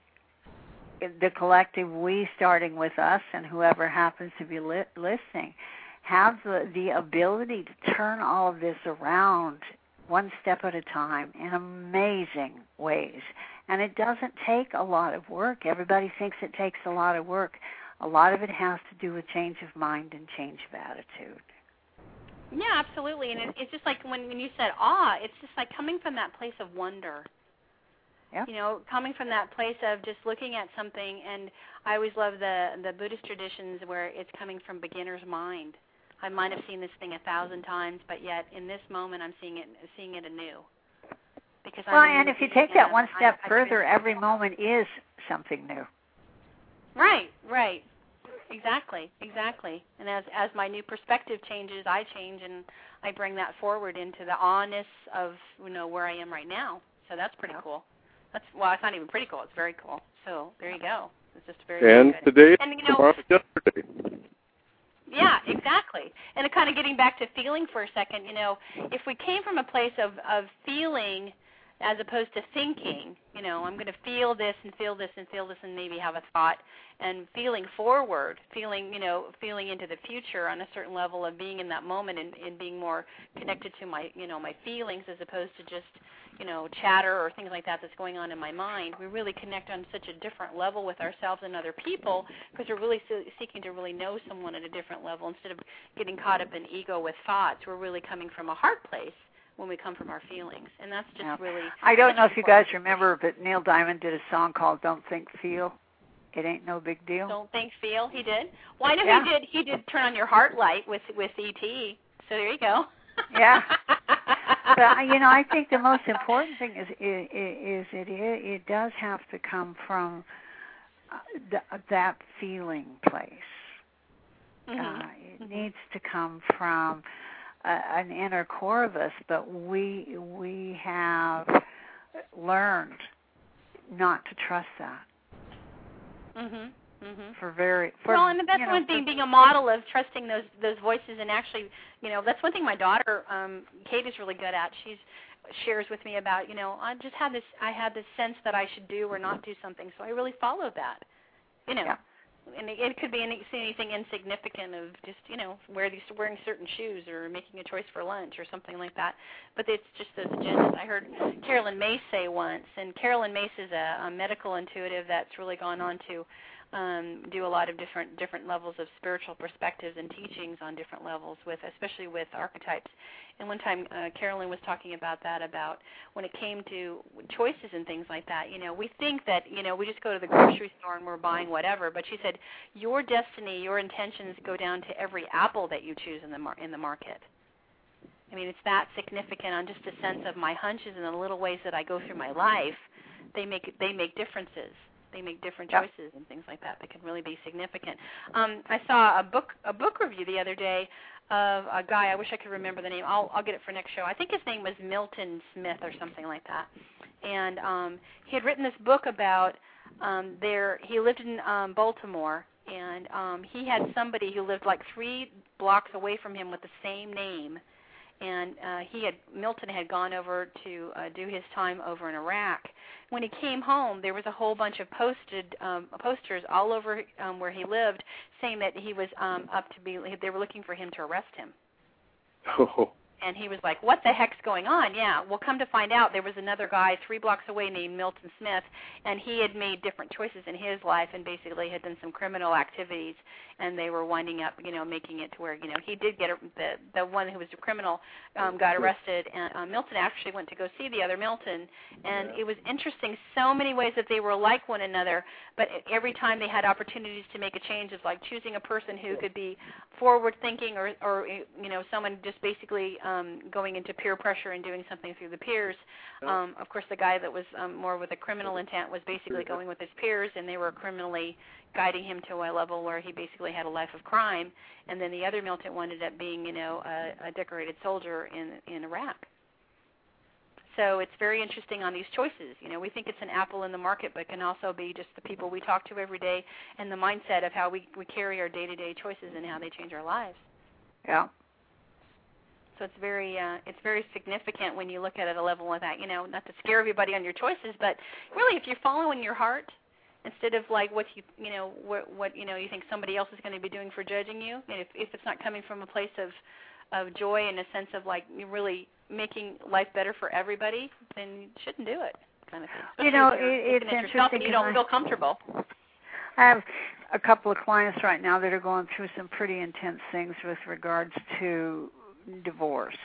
S4: the collective we, starting with us and whoever happens to be li- listening, have the, the ability to turn all of this around one step at a time in amazing ways. And it doesn't take a lot of work. Everybody thinks it takes a lot of work. A lot of it has to do with change of mind and change of attitude.
S3: Yeah, absolutely. And it, it's just like when, when you said awe, it's just like coming from that place of wonder.
S4: Yeah.
S3: You know, coming from that place of just looking at something, and I always love the the Buddhist traditions where it's coming from beginner's mind. I might have seen this thing a thousand times, but yet in this moment I'm seeing it seeing it anew. Because
S4: well,
S3: I'm
S4: and if you take that one step I, further, I every moment is something new.
S3: Right, right. Exactly, exactly. And as as my new perspective changes, I change, and I bring that forward into the awness of, you know, where I am right now. So that's pretty cool. That's well, it's not even pretty cool. It's very cool. So there you go. It's just very,
S5: and
S3: very good.
S5: today,
S3: and you know,
S5: tomorrow, yesterday.
S3: Yeah, exactly. And kind of getting back to feeling for a second, you know, if we came from a place of, of feeling as opposed to thinking, you know, I'm going to feel this and feel this and feel this and maybe have a thought, and feeling forward, feeling, you know, feeling into the future on a certain level of being in that moment and, and being more connected to my, you know, my feelings as opposed to just, you know, chatter or things like that that's going on in my mind. We really connect on such a different level with ourselves and other people because we're really seeking to really know someone at a different level instead of getting caught up in ego with thoughts. We're really coming from a heart place when we come from our feelings, and that's just yeah. really...
S4: I don't know if you guys remember, but Neil Diamond did a song called Don't Think, Feel. It ain't no big deal.
S3: Don't think, feel, he did? Well, I know
S4: yeah.
S3: he did He did Turn on Your Heart Light with, with E T, so there you go.
S4: Yeah. But, you know, I think the most important thing is, is, is it, it does have to come from th- that feeling place.
S3: Mm-hmm.
S4: Uh, it
S3: mm-hmm.
S4: needs to come from uh, an inner core of us, but we we have learned not to trust that.
S3: Mhm. Mhm.
S4: For very for,
S3: well, and that's
S4: you know,
S3: one thing,
S4: for,
S3: being a model of trusting those those voices, and actually, you know, that's one thing my daughter um, Kate is really good at. She's shares with me about, you know, I just had this I had this sense that I should do or not do something, so I really followed that. You know.
S4: Yeah.
S3: And it could be any, anything insignificant of just, you know, wear these, wearing certain shoes or making a choice for lunch or something like that. But it's just those agendas. I heard Carolyn Mace say once, and Carolyn Mace is a, a medical intuitive that's really gone on to um, do a lot of different different levels of spiritual perspectives and teachings on different levels, with especially with archetypes. And one time uh, Carolyn was talking about that, about when it came to choices and things like that. You know, we think that, you know, we just go to the grocery store and we're buying whatever. But she said, your destiny, your intentions go down to every apple that you choose in the mar- in the market. I mean, it's that significant on just a sense of my hunches and the little ways that I go through my life. They make they make differences. They make different choices yep. and things like that that can really be significant. Um, I saw a book a book review the other day of a guy. I wish I could remember the name. I'll I'll get it for next show. I think his name was Milton Smith or something like that. And um, he had written this book about um, there. He lived in um, Baltimore, and um, he had somebody who lived like three blocks away from him with the same name. and uh, he had Milton had gone over to uh, do his time over in Iraq. When he came home, there was a whole bunch of posted um, posters all over um, where he lived, saying that he was um, up to be. They were looking for him to arrest him.
S5: Oh.
S3: And he was like, what the heck's going on? Yeah, well, come to find out, there was another guy three blocks away named Milton Smith, and he had made different choices in his life and basically had done some criminal activities, and they were winding up, you know, making it to where, you know, he did get, a, the the one who was a criminal um, got arrested, and uh, Milton actually went to go see the other Milton, and it was interesting so many ways that they were like one another, but every time they had opportunities to make a change of like choosing a person who could be forward-thinking or, or you know, someone just basically um, going into peer pressure and doing something through the peers. Um, of course, the guy that was um, more with a criminal intent was basically going with his peers, and they were criminally guiding him to a level where he basically had a life of crime. And then the other Milton ended up being, you know, a, a decorated soldier in, in Iraq. So it's very interesting on these choices. You know, we think it's an apple in the market, but it can also be just the people we talk to every day and the mindset of how we, we carry our day-to-day choices and how they change our lives.
S4: Yeah.
S3: So it's very uh, it's very significant when you look at it at a level like that. You know, not to scare everybody on your choices, but really, if you're following your heart instead of like what you you know what what you know you think somebody else is going to be doing for judging you, and if if it's not coming from a place of of joy and a sense of like you really making life better for everybody, then you shouldn't do it, kind of thing.
S4: You know, it, it's interesting.
S3: And you don't feel comfortable.
S4: I have a couple of clients right now that are going through some pretty intense things with regards to divorce,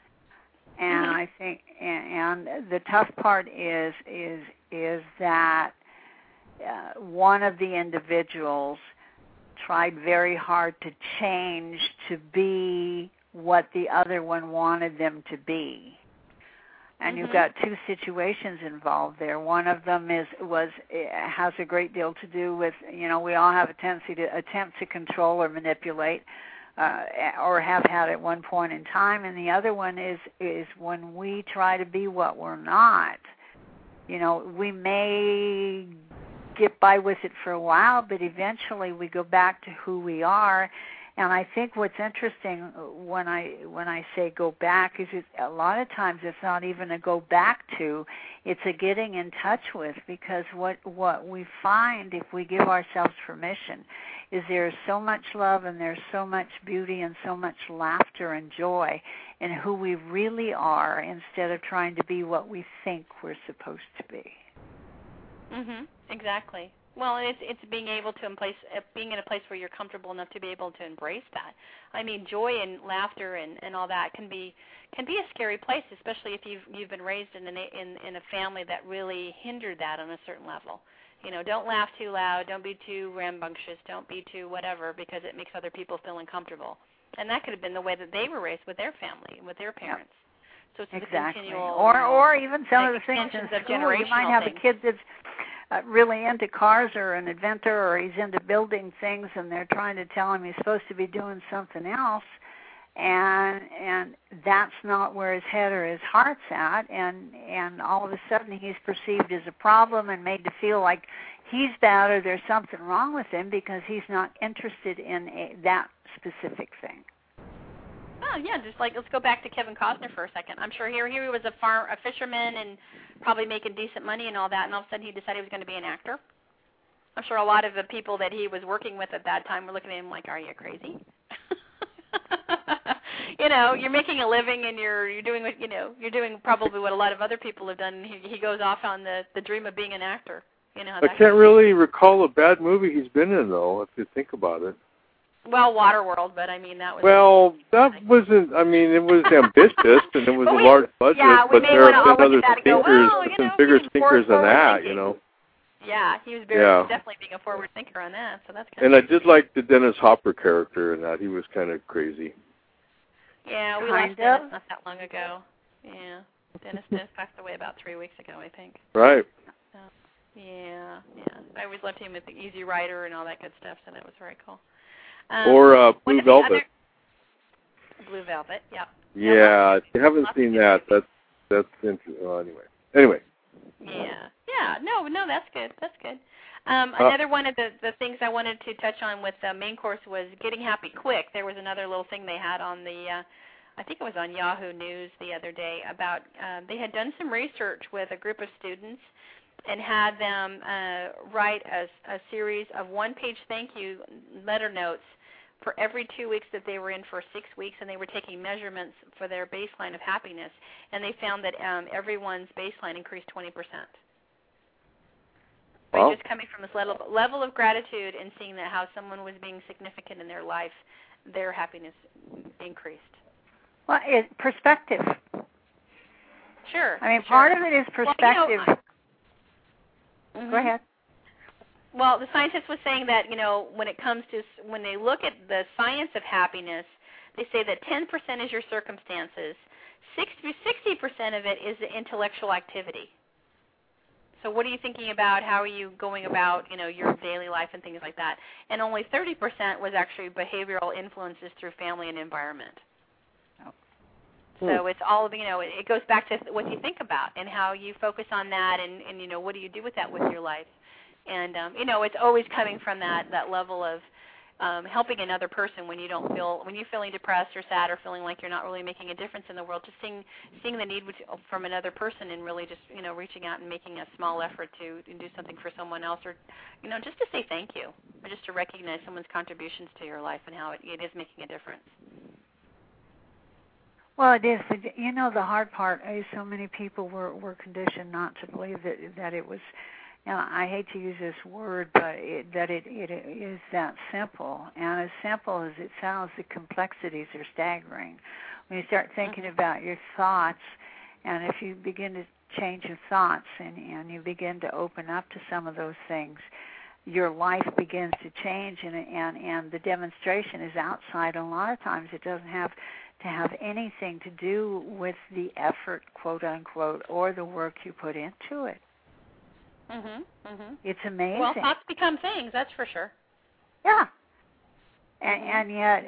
S4: and
S3: mm-hmm.
S4: I think, and, and the tough part is is is that uh, one of the individuals tried very hard to change to be what the other one wanted them to be. And
S3: mm-hmm.
S4: you've got two situations involved there. One of them is was has a great deal to do with, you know, we all have a tendency to attempt to control or manipulate, uh, or have had at one point in time. And the other one is is when we try to be what we're not. You know, we may get by with it for a while, but eventually we go back to who we are. And I think what's interesting when I when I say go back is it, a lot of times it's not even a go back to, it's a getting in touch with, because what what we find if we give ourselves permission is there's so much love and there's so much beauty and so much laughter and joy in who we really are instead of trying to be what we think we're supposed to be.
S3: Mhm. Exactly. Well, it's it's being able to in place, uh, being in a place where you're comfortable enough to be able to embrace that. I mean, joy and laughter and, and all that can be can be a scary place, especially if you've you've been raised in a in in a family that really hindered that on a certain level. You know, don't laugh too loud, don't be too rambunctious, don't be too whatever, because it makes other people feel uncomfortable. And that could have been the way that they were raised with their family, with their parents. So it's
S4: exactly.
S3: a continual,
S4: or or even some
S3: like
S4: of the things in
S3: of
S4: school. You might have
S3: things.
S4: a kid that's Uh, really into cars or an inventor, or he's into building things, and they're trying to tell him he's supposed to be doing something else, and and that's not where his head or his heart's at, and and all of a sudden he's perceived as a problem and made to feel like he's bad or there's something wrong with him because he's not interested in a, that specific thing.
S3: Oh yeah, just like let's go back to Kevin Costner for a second. I'm sure here here he was a farm, a fisherman, and probably making decent money and all that, and all of a sudden he decided he was going to be an actor. I'm sure a lot of the people that he was working with at that time were looking at him like, "Are you crazy?" You know, you're making a living and you're you're doing what you know you're doing probably what a lot of other people have done. He he goes off on the the dream of being an actor. You know. How
S5: I
S3: that
S5: can't really recall a bad movie he's been in though, if you think about it.
S3: Well, Waterworld, but I mean that was.
S5: Well, that wasn't. I mean, it was ambitious and it was
S3: well,
S5: a
S3: we,
S5: large budget,
S3: yeah,
S5: but there have been other
S3: stinkers,
S5: go, well,
S3: you
S5: some
S3: know,
S5: bigger stinkers than that,
S3: thinking.
S5: you know.
S3: Yeah, he was very
S5: yeah.
S3: definitely being a forward thinker on that, so that's kind
S5: and
S3: of.
S5: And I did like the Dennis Hopper character in that. He was kind of crazy.
S3: Yeah, we
S4: kind
S3: lost
S4: of.
S3: Dennis not that long ago. Yeah, Dennis Dennis passed away about three weeks ago, I think.
S5: Right.
S3: So, yeah, yeah. I always loved him with the Easy Rider and all that good stuff, so that was very cool. Um,
S5: or uh, Blue Velvet.
S3: Other... Blue Velvet, yeah.
S5: Yeah, if you haven't seen that, that's that's interesting. Well, anyway, anyway.
S3: Yeah, yeah. No, no, that's good. That's good. Um,
S5: uh,
S3: another one of the, the things I wanted to touch on with the main course was getting happy quick. There was another little thing they had on the uh, I think it was on Yahoo News the other day, about uh, they had done some research with a group of students and had them uh, write a, a series of one-page thank you letter notes for every two weeks that they were in for six weeks, and they were taking measurements for their baseline of happiness, and they found that um, everyone's baseline increased twenty percent. By
S5: Well,
S3: just coming from this level, level of gratitude and seeing that how someone was being significant in their life, their happiness increased.
S4: Well, it, perspective.
S3: Sure.
S4: I mean,
S3: sure.
S4: part of it is perspective.
S3: Well, you know,
S4: Go ahead.
S3: Well, the scientist was saying that, you know, when it comes to, when they look at the science of happiness, they say that ten percent is your circumstances, sixty percent of it is the intellectual activity. So what are you thinking about? How are you going about, you know, your daily life and things like that? And only thirty percent was actually behavioral influences through family and environment. So it's all, you know, it goes back to what you think about and how you focus on that, and, and you know, what do you do with that with your life? And, um, you know, it's always coming from that, that level of um, helping another person when you don't feel, when you're feeling depressed or sad or feeling like you're not really making a difference in the world, just seeing, seeing the need from another person and really just, you know, reaching out and making a small effort to, to do something for someone else, or, you know, just to say thank you, or just to recognize someone's contributions to your life and how it, it is making a difference.
S4: Well, it is. You know, the hard part is so many people were, were conditioned not to believe that that it was, you know, I hate to use this word, but it, that it, it is that simple. And as simple as it sounds, the complexities are staggering. When you start thinking about your thoughts, and if you begin to change your thoughts and, and you begin to open up to some of those things, your life begins to change, and, and, and the demonstration is outside. And a lot of times it doesn't have to have anything to do with the effort, quote unquote, or the work you put into it.
S3: Mhm. Mhm.
S4: It's amazing.
S3: Well, thoughts become things. That's for sure.
S4: Yeah. And, and yet,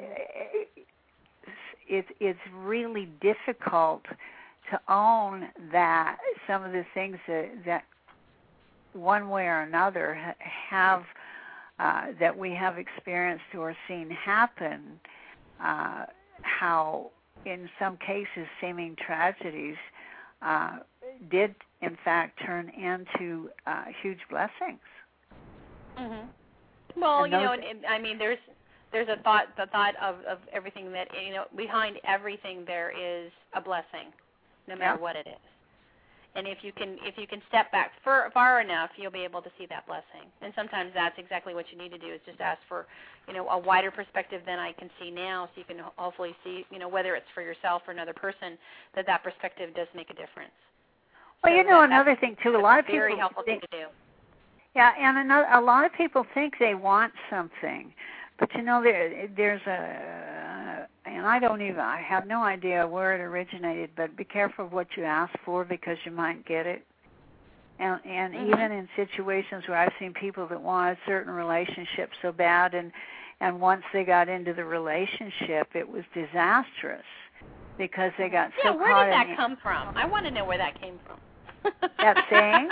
S4: it's it's really difficult to own that some of the things that that one way or another have uh, that we have experienced or seen happen. Uh, how in some cases seeming tragedies uh, did in fact turn into uh, huge blessings.
S3: Mhm. Well,
S4: And
S3: you
S4: those,
S3: know, and, and, I mean, there's there's a thought, the thought of, of everything that, you know, behind everything there is a blessing, no matter
S4: yeah.
S3: what it is. And if you can if you can step back far, far enough, you'll be able to see that blessing. And sometimes that's exactly what you need to do, is just ask for, you know, a wider perspective than I can see now, so you can hopefully see, you know, whether it's for yourself or another person, that that perspective does make a difference.
S4: Well,
S3: so
S4: you know,
S3: that,
S4: another thing too, a lot of people
S3: very helpful
S4: think,
S3: thing to do.
S4: Yeah, and another, a lot of people think they want something, but you know, there there's a, and I don't even, I have no idea where it originated, but be careful of what you ask for, because you might get it. And and
S3: Mm-hmm.
S4: even in situations where I've seen people that wanted certain relationships so bad, and and once they got into the relationship, it was disastrous because they got
S3: yeah,
S4: so
S3: where
S4: caught
S3: did that
S4: in
S3: come from? I want to know where that came from.
S4: That saying?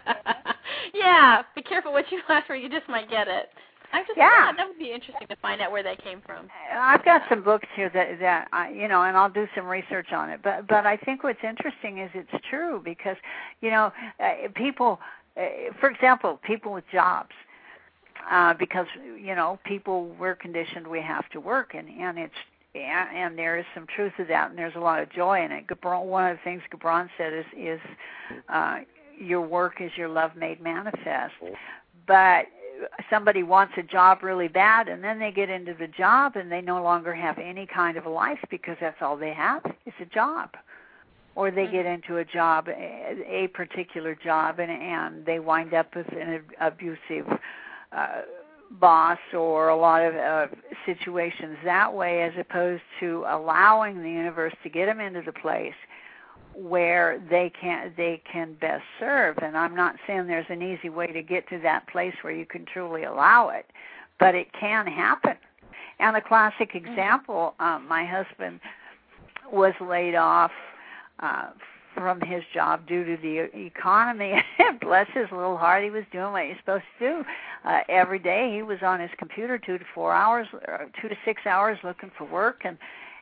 S3: Yeah, be careful what you ask for, you just might get it. I just
S4: Yeah.
S3: thought that would be interesting to find out where that came from.
S4: I've got some books here that that I, you know, and I'll do some research on it. But but I think what's interesting is it's true, because, you know, uh, people, uh, for example, people with jobs, uh, because you know, people we're conditioned we have to work, and and it's and, and there is some truth to that, and there's a lot of joy in it. Gabron, one of the things Gabron said is is uh, your work is your love made manifest, but somebody wants a job really bad, and then they get into the job and they no longer have any kind of a life because that's all they have is a job. Or they get into a job, a particular job, and, and they wind up with an abusive uh, boss, or a lot of uh, situations that way, as opposed to allowing the universe to get them into the place where they can they can best serve. And I'm not saying there's an easy way to get to that place where you can truly allow it, but it can happen. And a classic example, um, my husband was laid off uh, from his job due to the economy. Bless his little heart, he was doing what he was supposed to do. Uh, every day he was on his computer two to four hours, or two to six hours looking for work, and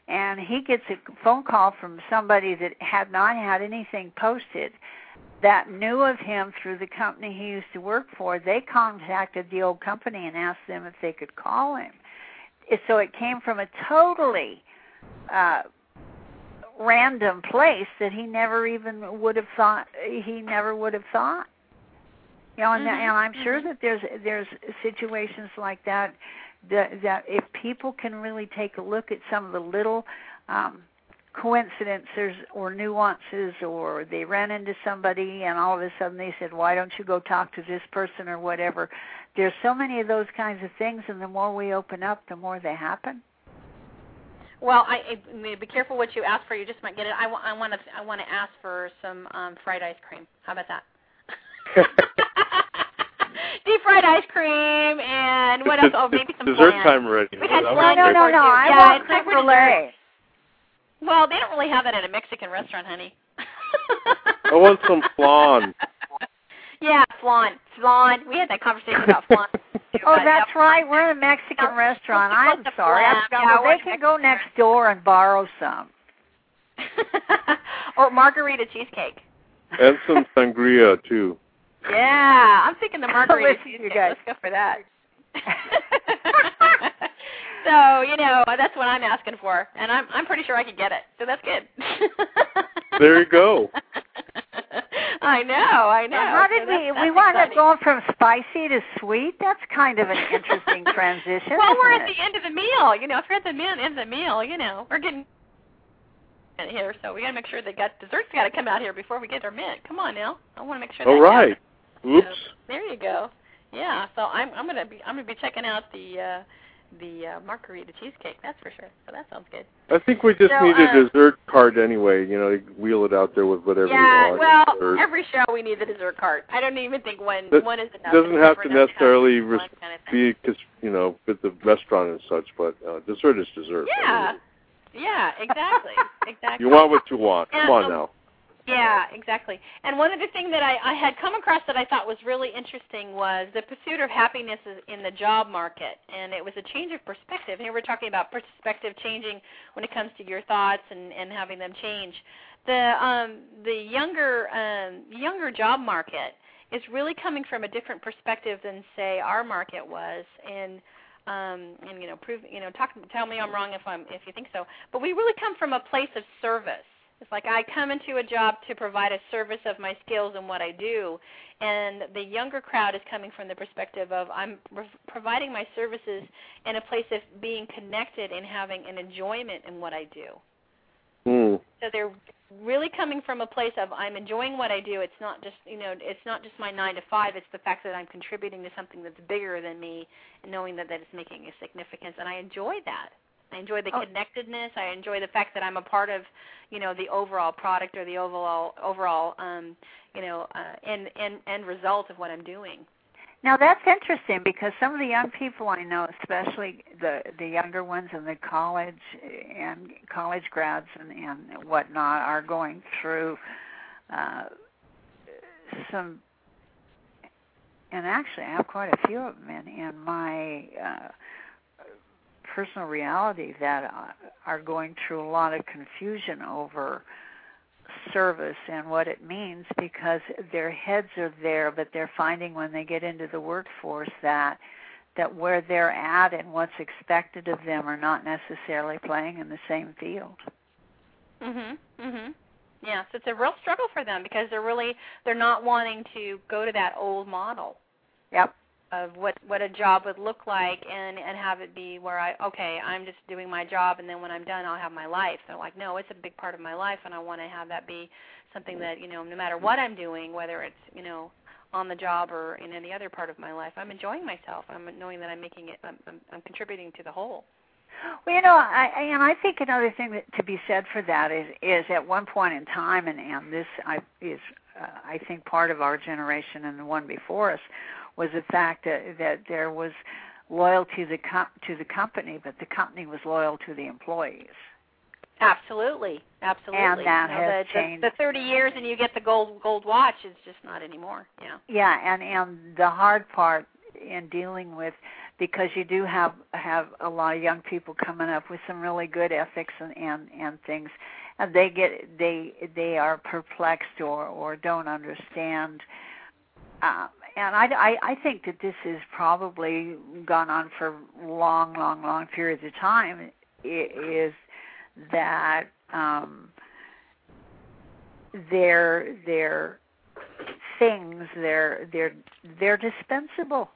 S4: and he gets a phone call from somebody that had not had anything posted that knew of him through the company he used to work for. They contacted the old company and asked them if they could call him. So it came from a totally uh, random place that he never even would have thought. He never would have thought. You know, and,
S3: mm-hmm.
S4: and I'm sure that there's there's situations like that, that that if people can really take a look at some of the little um, coincidences or nuances, or they ran into somebody and all of a sudden they said, why don't you go talk to this person or whatever. There's so many of those kinds of things, and the more we open up, the more they happen.
S3: Well, I, I be careful what you ask for. You just might get it. I, I want to I want to ask for some um, fried ice cream. How about that? Deep fried ice cream and what else? Oh, maybe some
S5: dessert
S3: flan.
S5: time already.
S3: We had
S5: no,
S3: flan
S4: no, no, no. I
S3: yeah,
S4: want
S3: it's time
S4: creme
S3: for
S4: brulee.
S3: dessert. Well, they don't really have that at a Mexican restaurant, honey.
S5: I want some flan.
S3: Yeah, flan. Flan. We had that conversation about flan.
S4: Oh, that's right. We're in a Mexican
S3: no,
S4: restaurant. I'm sorry.
S3: flan.
S4: I forgot.
S3: Yeah,
S4: Well, they can go next door and borrow some.
S3: Or margarita cheesecake.
S5: And some sangria, too.
S3: Yeah, I'm thinking the margarita
S4: Listen,
S3: cheesecake.
S4: you guys.
S3: Let's go for that. So, you know, that's what I'm asking for, and I'm I'm pretty sure I could get it. So that's good.
S5: There you go.
S3: I know, I know.
S4: Now, how did
S3: so that's,
S4: we
S3: that's
S4: we wound up
S3: exciting.
S4: going from spicy to sweet? That's kind of an interesting transition.
S3: Well, we're
S4: isn't
S3: at
S4: it?
S3: the end of the meal. You know, if we're at the end of the meal, you know, we're getting here, so we got to make sure they got desserts. Got to come out here before we get our mint. Come on now, I want to make sure.
S5: All
S3: that
S5: right.
S3: counts.
S5: Oops.
S3: So, there you go. Yeah. So I'm I'm gonna be I'm gonna be checking out the uh, the uh, margarita cheesecake. That's for sure. So that sounds good.
S5: I think we just
S3: So,
S5: need a
S3: uh,
S5: dessert card anyway. You know, wheel it out there with whatever
S3: Yeah.
S5: you want.
S3: Well,
S5: Dessert.
S3: every show we need the dessert cart. I don't even think one
S5: That
S3: one is enough.
S5: doesn't
S3: It's
S5: have
S3: never
S5: to
S3: enough
S5: necessarily
S3: have
S5: res-
S3: one kind of thing.
S5: be, cause, you know, with the restaurant and such, but uh, dessert is dessert.
S3: Yeah. Yeah. Exactly. Exactly.
S5: You want what you want.
S3: And,
S5: Come on
S3: um,
S5: now.
S3: Yeah, exactly. And one other thing that I, I had come across that I thought was really interesting was the pursuit of happiness in the job market, and it was a change of perspective. Here we're talking about perspective changing when it comes to your thoughts and, and having them change. The um, the younger um, younger job market is really coming from a different perspective than, say, our market was, and um, and you know, prove you know, talk, tell me I'm wrong if I'm if you think so. But we really come from a place of service. It's like I come into a job to provide a service of my skills and what I do, and the younger crowd is coming from the perspective of I'm re- providing my services in a place of being connected and having an enjoyment in what I do.
S5: Mm.
S3: So they're really coming from a place of I'm enjoying what I do. It's not just you know it's not just my nine to five. It's the fact that I'm contributing to something that's bigger than me, and knowing that that is making a significance, and I enjoy that. I enjoy the
S4: Oh.
S3: connectedness. I enjoy the fact that I'm a part of, you know, the overall product or the overall, overall, um, you know, uh, end, end, end result of what I'm doing.
S4: Now that's interesting because some of the young people I know, especially the the younger ones in the college and college grads and, and whatnot, are going through uh, some. And actually, I have quite a few of them in, in my uh, personal reality that are going through a lot of confusion over service and what it means, because their heads are there, but they're finding when they get into the workforce that that where they're at and what's expected of them are not necessarily playing in the same field.
S3: Mhm. Mhm. Yeah, so it's a real struggle for them because they're really they're not wanting to go to that old model.
S4: Yep.
S3: Of what, what a job would look like and, and have it be where I, okay, I'm just doing my job and then when I'm done I'll have my life. They're like, no, it's a big part of my life and I want to have that be something that, you know, no matter what I'm doing, whether it's, you know, on the job or in any other part of my life, I'm enjoying myself. I'm knowing that I'm making it, I'm, I'm, I'm contributing to the whole.
S4: Well, you know, I, and I think another thing that to be said for that is, is at one point in time, and, and this I, is, uh, I think, part of our generation and the one before us, was the fact that, that there was loyalty to the com- to the company, but the company was loyal to the employees.
S3: Absolutely, absolutely.
S4: And that
S3: you know,
S4: has
S3: the,
S4: changed.
S3: The, the thirty years and you get the gold gold watch is just not anymore. Yeah.
S4: Yeah, and and the hard part in dealing with because you do have have a lot of young people coming up with some really good ethics and and, and things, and they get they they are perplexed or or don't understand. Um, and I, I, I think that this has probably gone on for long, long, long periods of time. It is that um, they're they're things they're they're they're dispensable.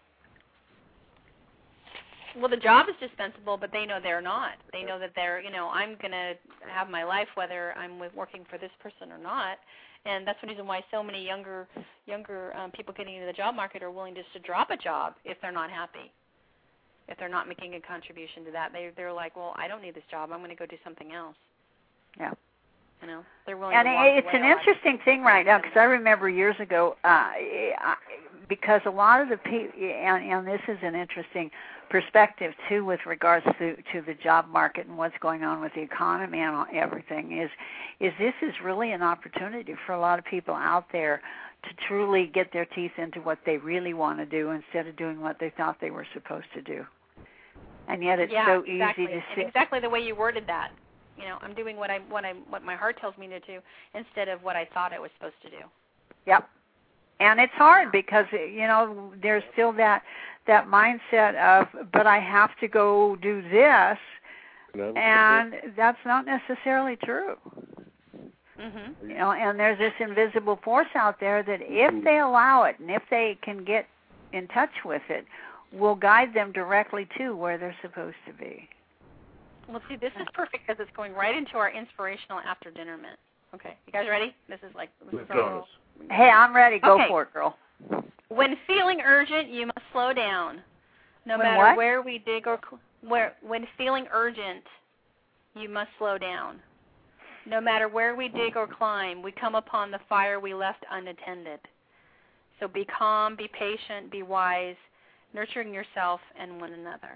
S3: Well, the job is dispensable, but they know they're not. They know that they're, you know, I'm going to have my life whether I'm with, working for this person or not. And that's the reason why so many younger younger um, people getting into the job market are willing just to drop a job if they're not happy, if they're not making a contribution to that. They, they're like, well, I don't need this job. I'm going to go do something else.
S4: Yeah.
S3: You know, they're willing
S4: and
S3: to walk
S4: it's
S3: away
S4: an interesting thing right now, because I remember years ago, uh, because a lot of the people, and, and this is an interesting perspective too with regards to, to the job market and what's going on with the economy and everything, is is this is really an opportunity for a lot of people out there to truly get their teeth into what they really want to do instead of doing what they thought they were supposed to do. And yet it's
S3: yeah,
S4: so
S3: exactly.
S4: easy to
S3: see.
S4: see.
S3: Exactly the way you worded that. You know, I'm doing what I what I what my heart tells me to do instead of what I thought I was supposed to do.
S4: Yep. And it's hard because, you know, there's still that that mindset of, but I have to go do this, and that's not necessarily true.
S3: Mm-hmm.
S4: You know, and there's this invisible force out there that if they allow it and if they can get in touch with it, will guide them directly to where they're supposed to be.
S3: Well, see, this is perfect because it's going right into our inspirational after dinner mint. Okay, you guys ready? This is like. This is so,
S4: hey, I'm ready. Go
S3: okay.
S4: for it, girl.
S3: When feeling urgent, you must slow down. No
S4: when
S3: matter
S4: what?
S3: where we dig or cl- where. When feeling urgent, you must slow down. No matter where we dig or climb, we come upon the fire we left unattended. So be calm, be patient, be wise, nurturing yourself and one another.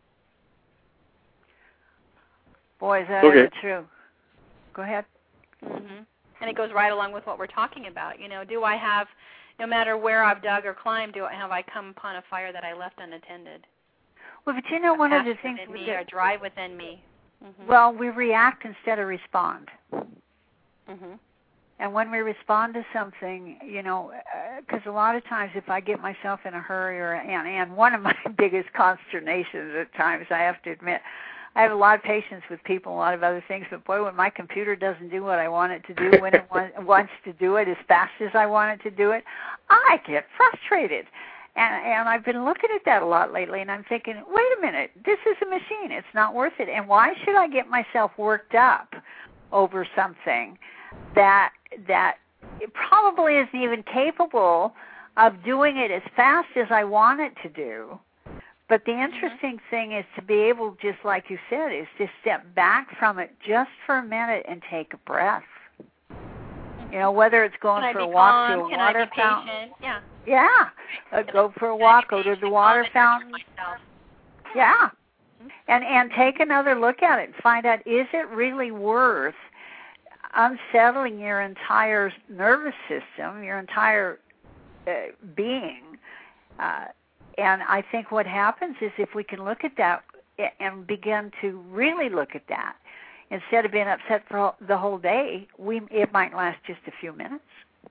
S4: Boy, is that
S5: okay.
S4: ever true. Go ahead.
S3: Mm-hmm. And it goes right along with what we're talking about. You know, do I have, no matter where I've dug or climbed, do I have I come upon a fire that I left unattended?
S4: Well, but you know, one of the things
S3: within me,
S4: that,
S3: or drive within me. Mm-hmm.
S4: Well, we react instead of respond.
S3: Mm-hmm.
S4: And when we respond to something, you know, because uh, a lot of times if I get myself in a hurry, or and, and one of my biggest consternations at times, I have to admit, I have a lot of patience with people, a lot of other things, but boy, when my computer doesn't do what I want it to do, when it want, wants to do it as fast as I want it to do it, I get frustrated. And, and I've been looking at that a lot lately, and I'm thinking, wait a minute, this is a machine. It's not worth it. And why should I get myself worked up over something that that it probably isn't even capable of doing it as fast as I want it to do? But the interesting mm-hmm. thing is to be able, just like you said, is to step back from it just for a minute and take a breath. You know, whether it's going
S3: Can
S4: for
S3: I
S4: a
S3: be
S4: walk
S3: calm?
S4: to a
S3: Can
S4: water
S3: I be
S4: fountain.
S3: Yeah.
S4: Yeah. Uh, go for a walk, go to the water fountain. Yeah. Mm-hmm. And and take another look at it and find out, is it really worth unsettling your entire nervous system, your entire uh, being? Uh, and I think what happens is if we can look at that and begin to really look at that, instead of being upset for the whole day, we it might last just a few minutes.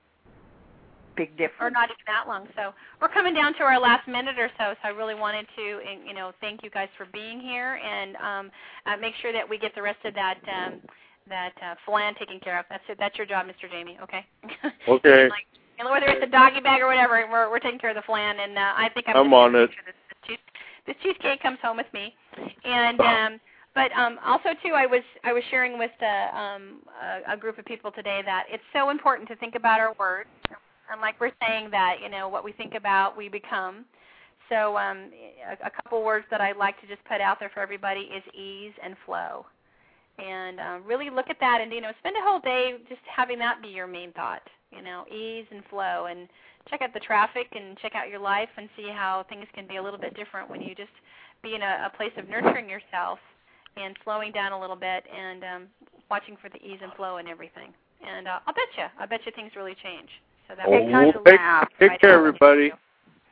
S4: Big difference.
S3: Or not even that long. So we're coming down to our last minute or so, so I really wanted to, you know, thank you guys for being here, and um, uh, make sure that we get the rest of that um, that uh, flan taken care of. That's it. That's your job, Mister Jamie. Okay.
S5: Okay.
S3: Like, and whether it's a doggy bag or whatever, we're we're taking care of the flan, and uh, I think I'm,
S5: I'm on it.
S3: Sure this, this, cheese, this cheesecake comes home with me, and. Um, But um, also, too, I was I was sharing with uh, um, a, a group of people today that it's so important to think about our words. And like we're saying that, you know, what we think about, we become. So um, a, a couple words that I'd like to just put out there for everybody is ease and flow. And uh, really look at that and, you know, spend a whole day just having that be your main thought, you know, ease and flow. And check out the traffic and check out your life and see how things can be a little bit different when you just be in a, a place of nurturing yourself and slowing down a little bit and um, watching for the ease and flow and everything. And uh, I'll bet you, I bet you things really change. So that
S5: oh,
S3: way
S5: take, take care, everybody.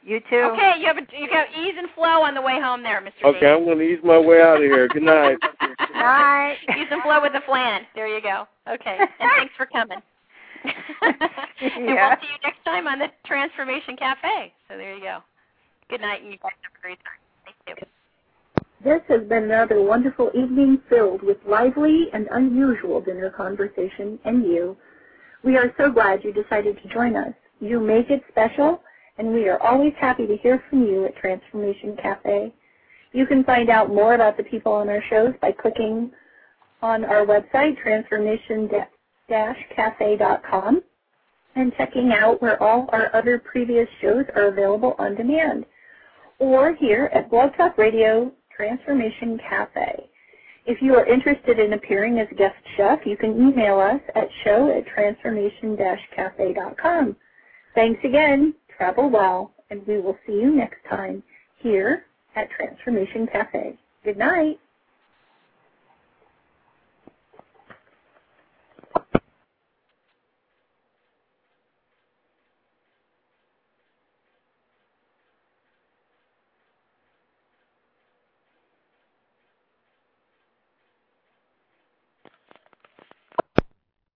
S4: You too.
S3: Okay, you have a, you got ease and flow on the way home there, Mister
S5: Okay,
S3: James.
S5: I'm going to ease my way out of here. Good night.
S4: Night.
S3: Ease and flow with the flan. There you go. Okay, and thanks for coming. And
S4: Yeah.
S3: we'll see you next time on the Transformation Cafe. So there you go. Good night, and you guys have a great time. Thank you.
S2: This has been another wonderful evening filled with lively and unusual dinner conversation and you. We are so glad you decided to join us. You make it special, and we are always happy to hear from you at Transformation Cafe. You can find out more about the people on our shows by clicking on our website, transformation dash cafe dot com, and checking out where all our other previous shows are available on demand, or here at Blog Talk Radio Transformation Cafe. If you are interested in appearing as a guest chef, you can email us at show at transformation dash cafe dot com. Thanks again, travel well, and we will see you next time here at Transformation Cafe. Good night.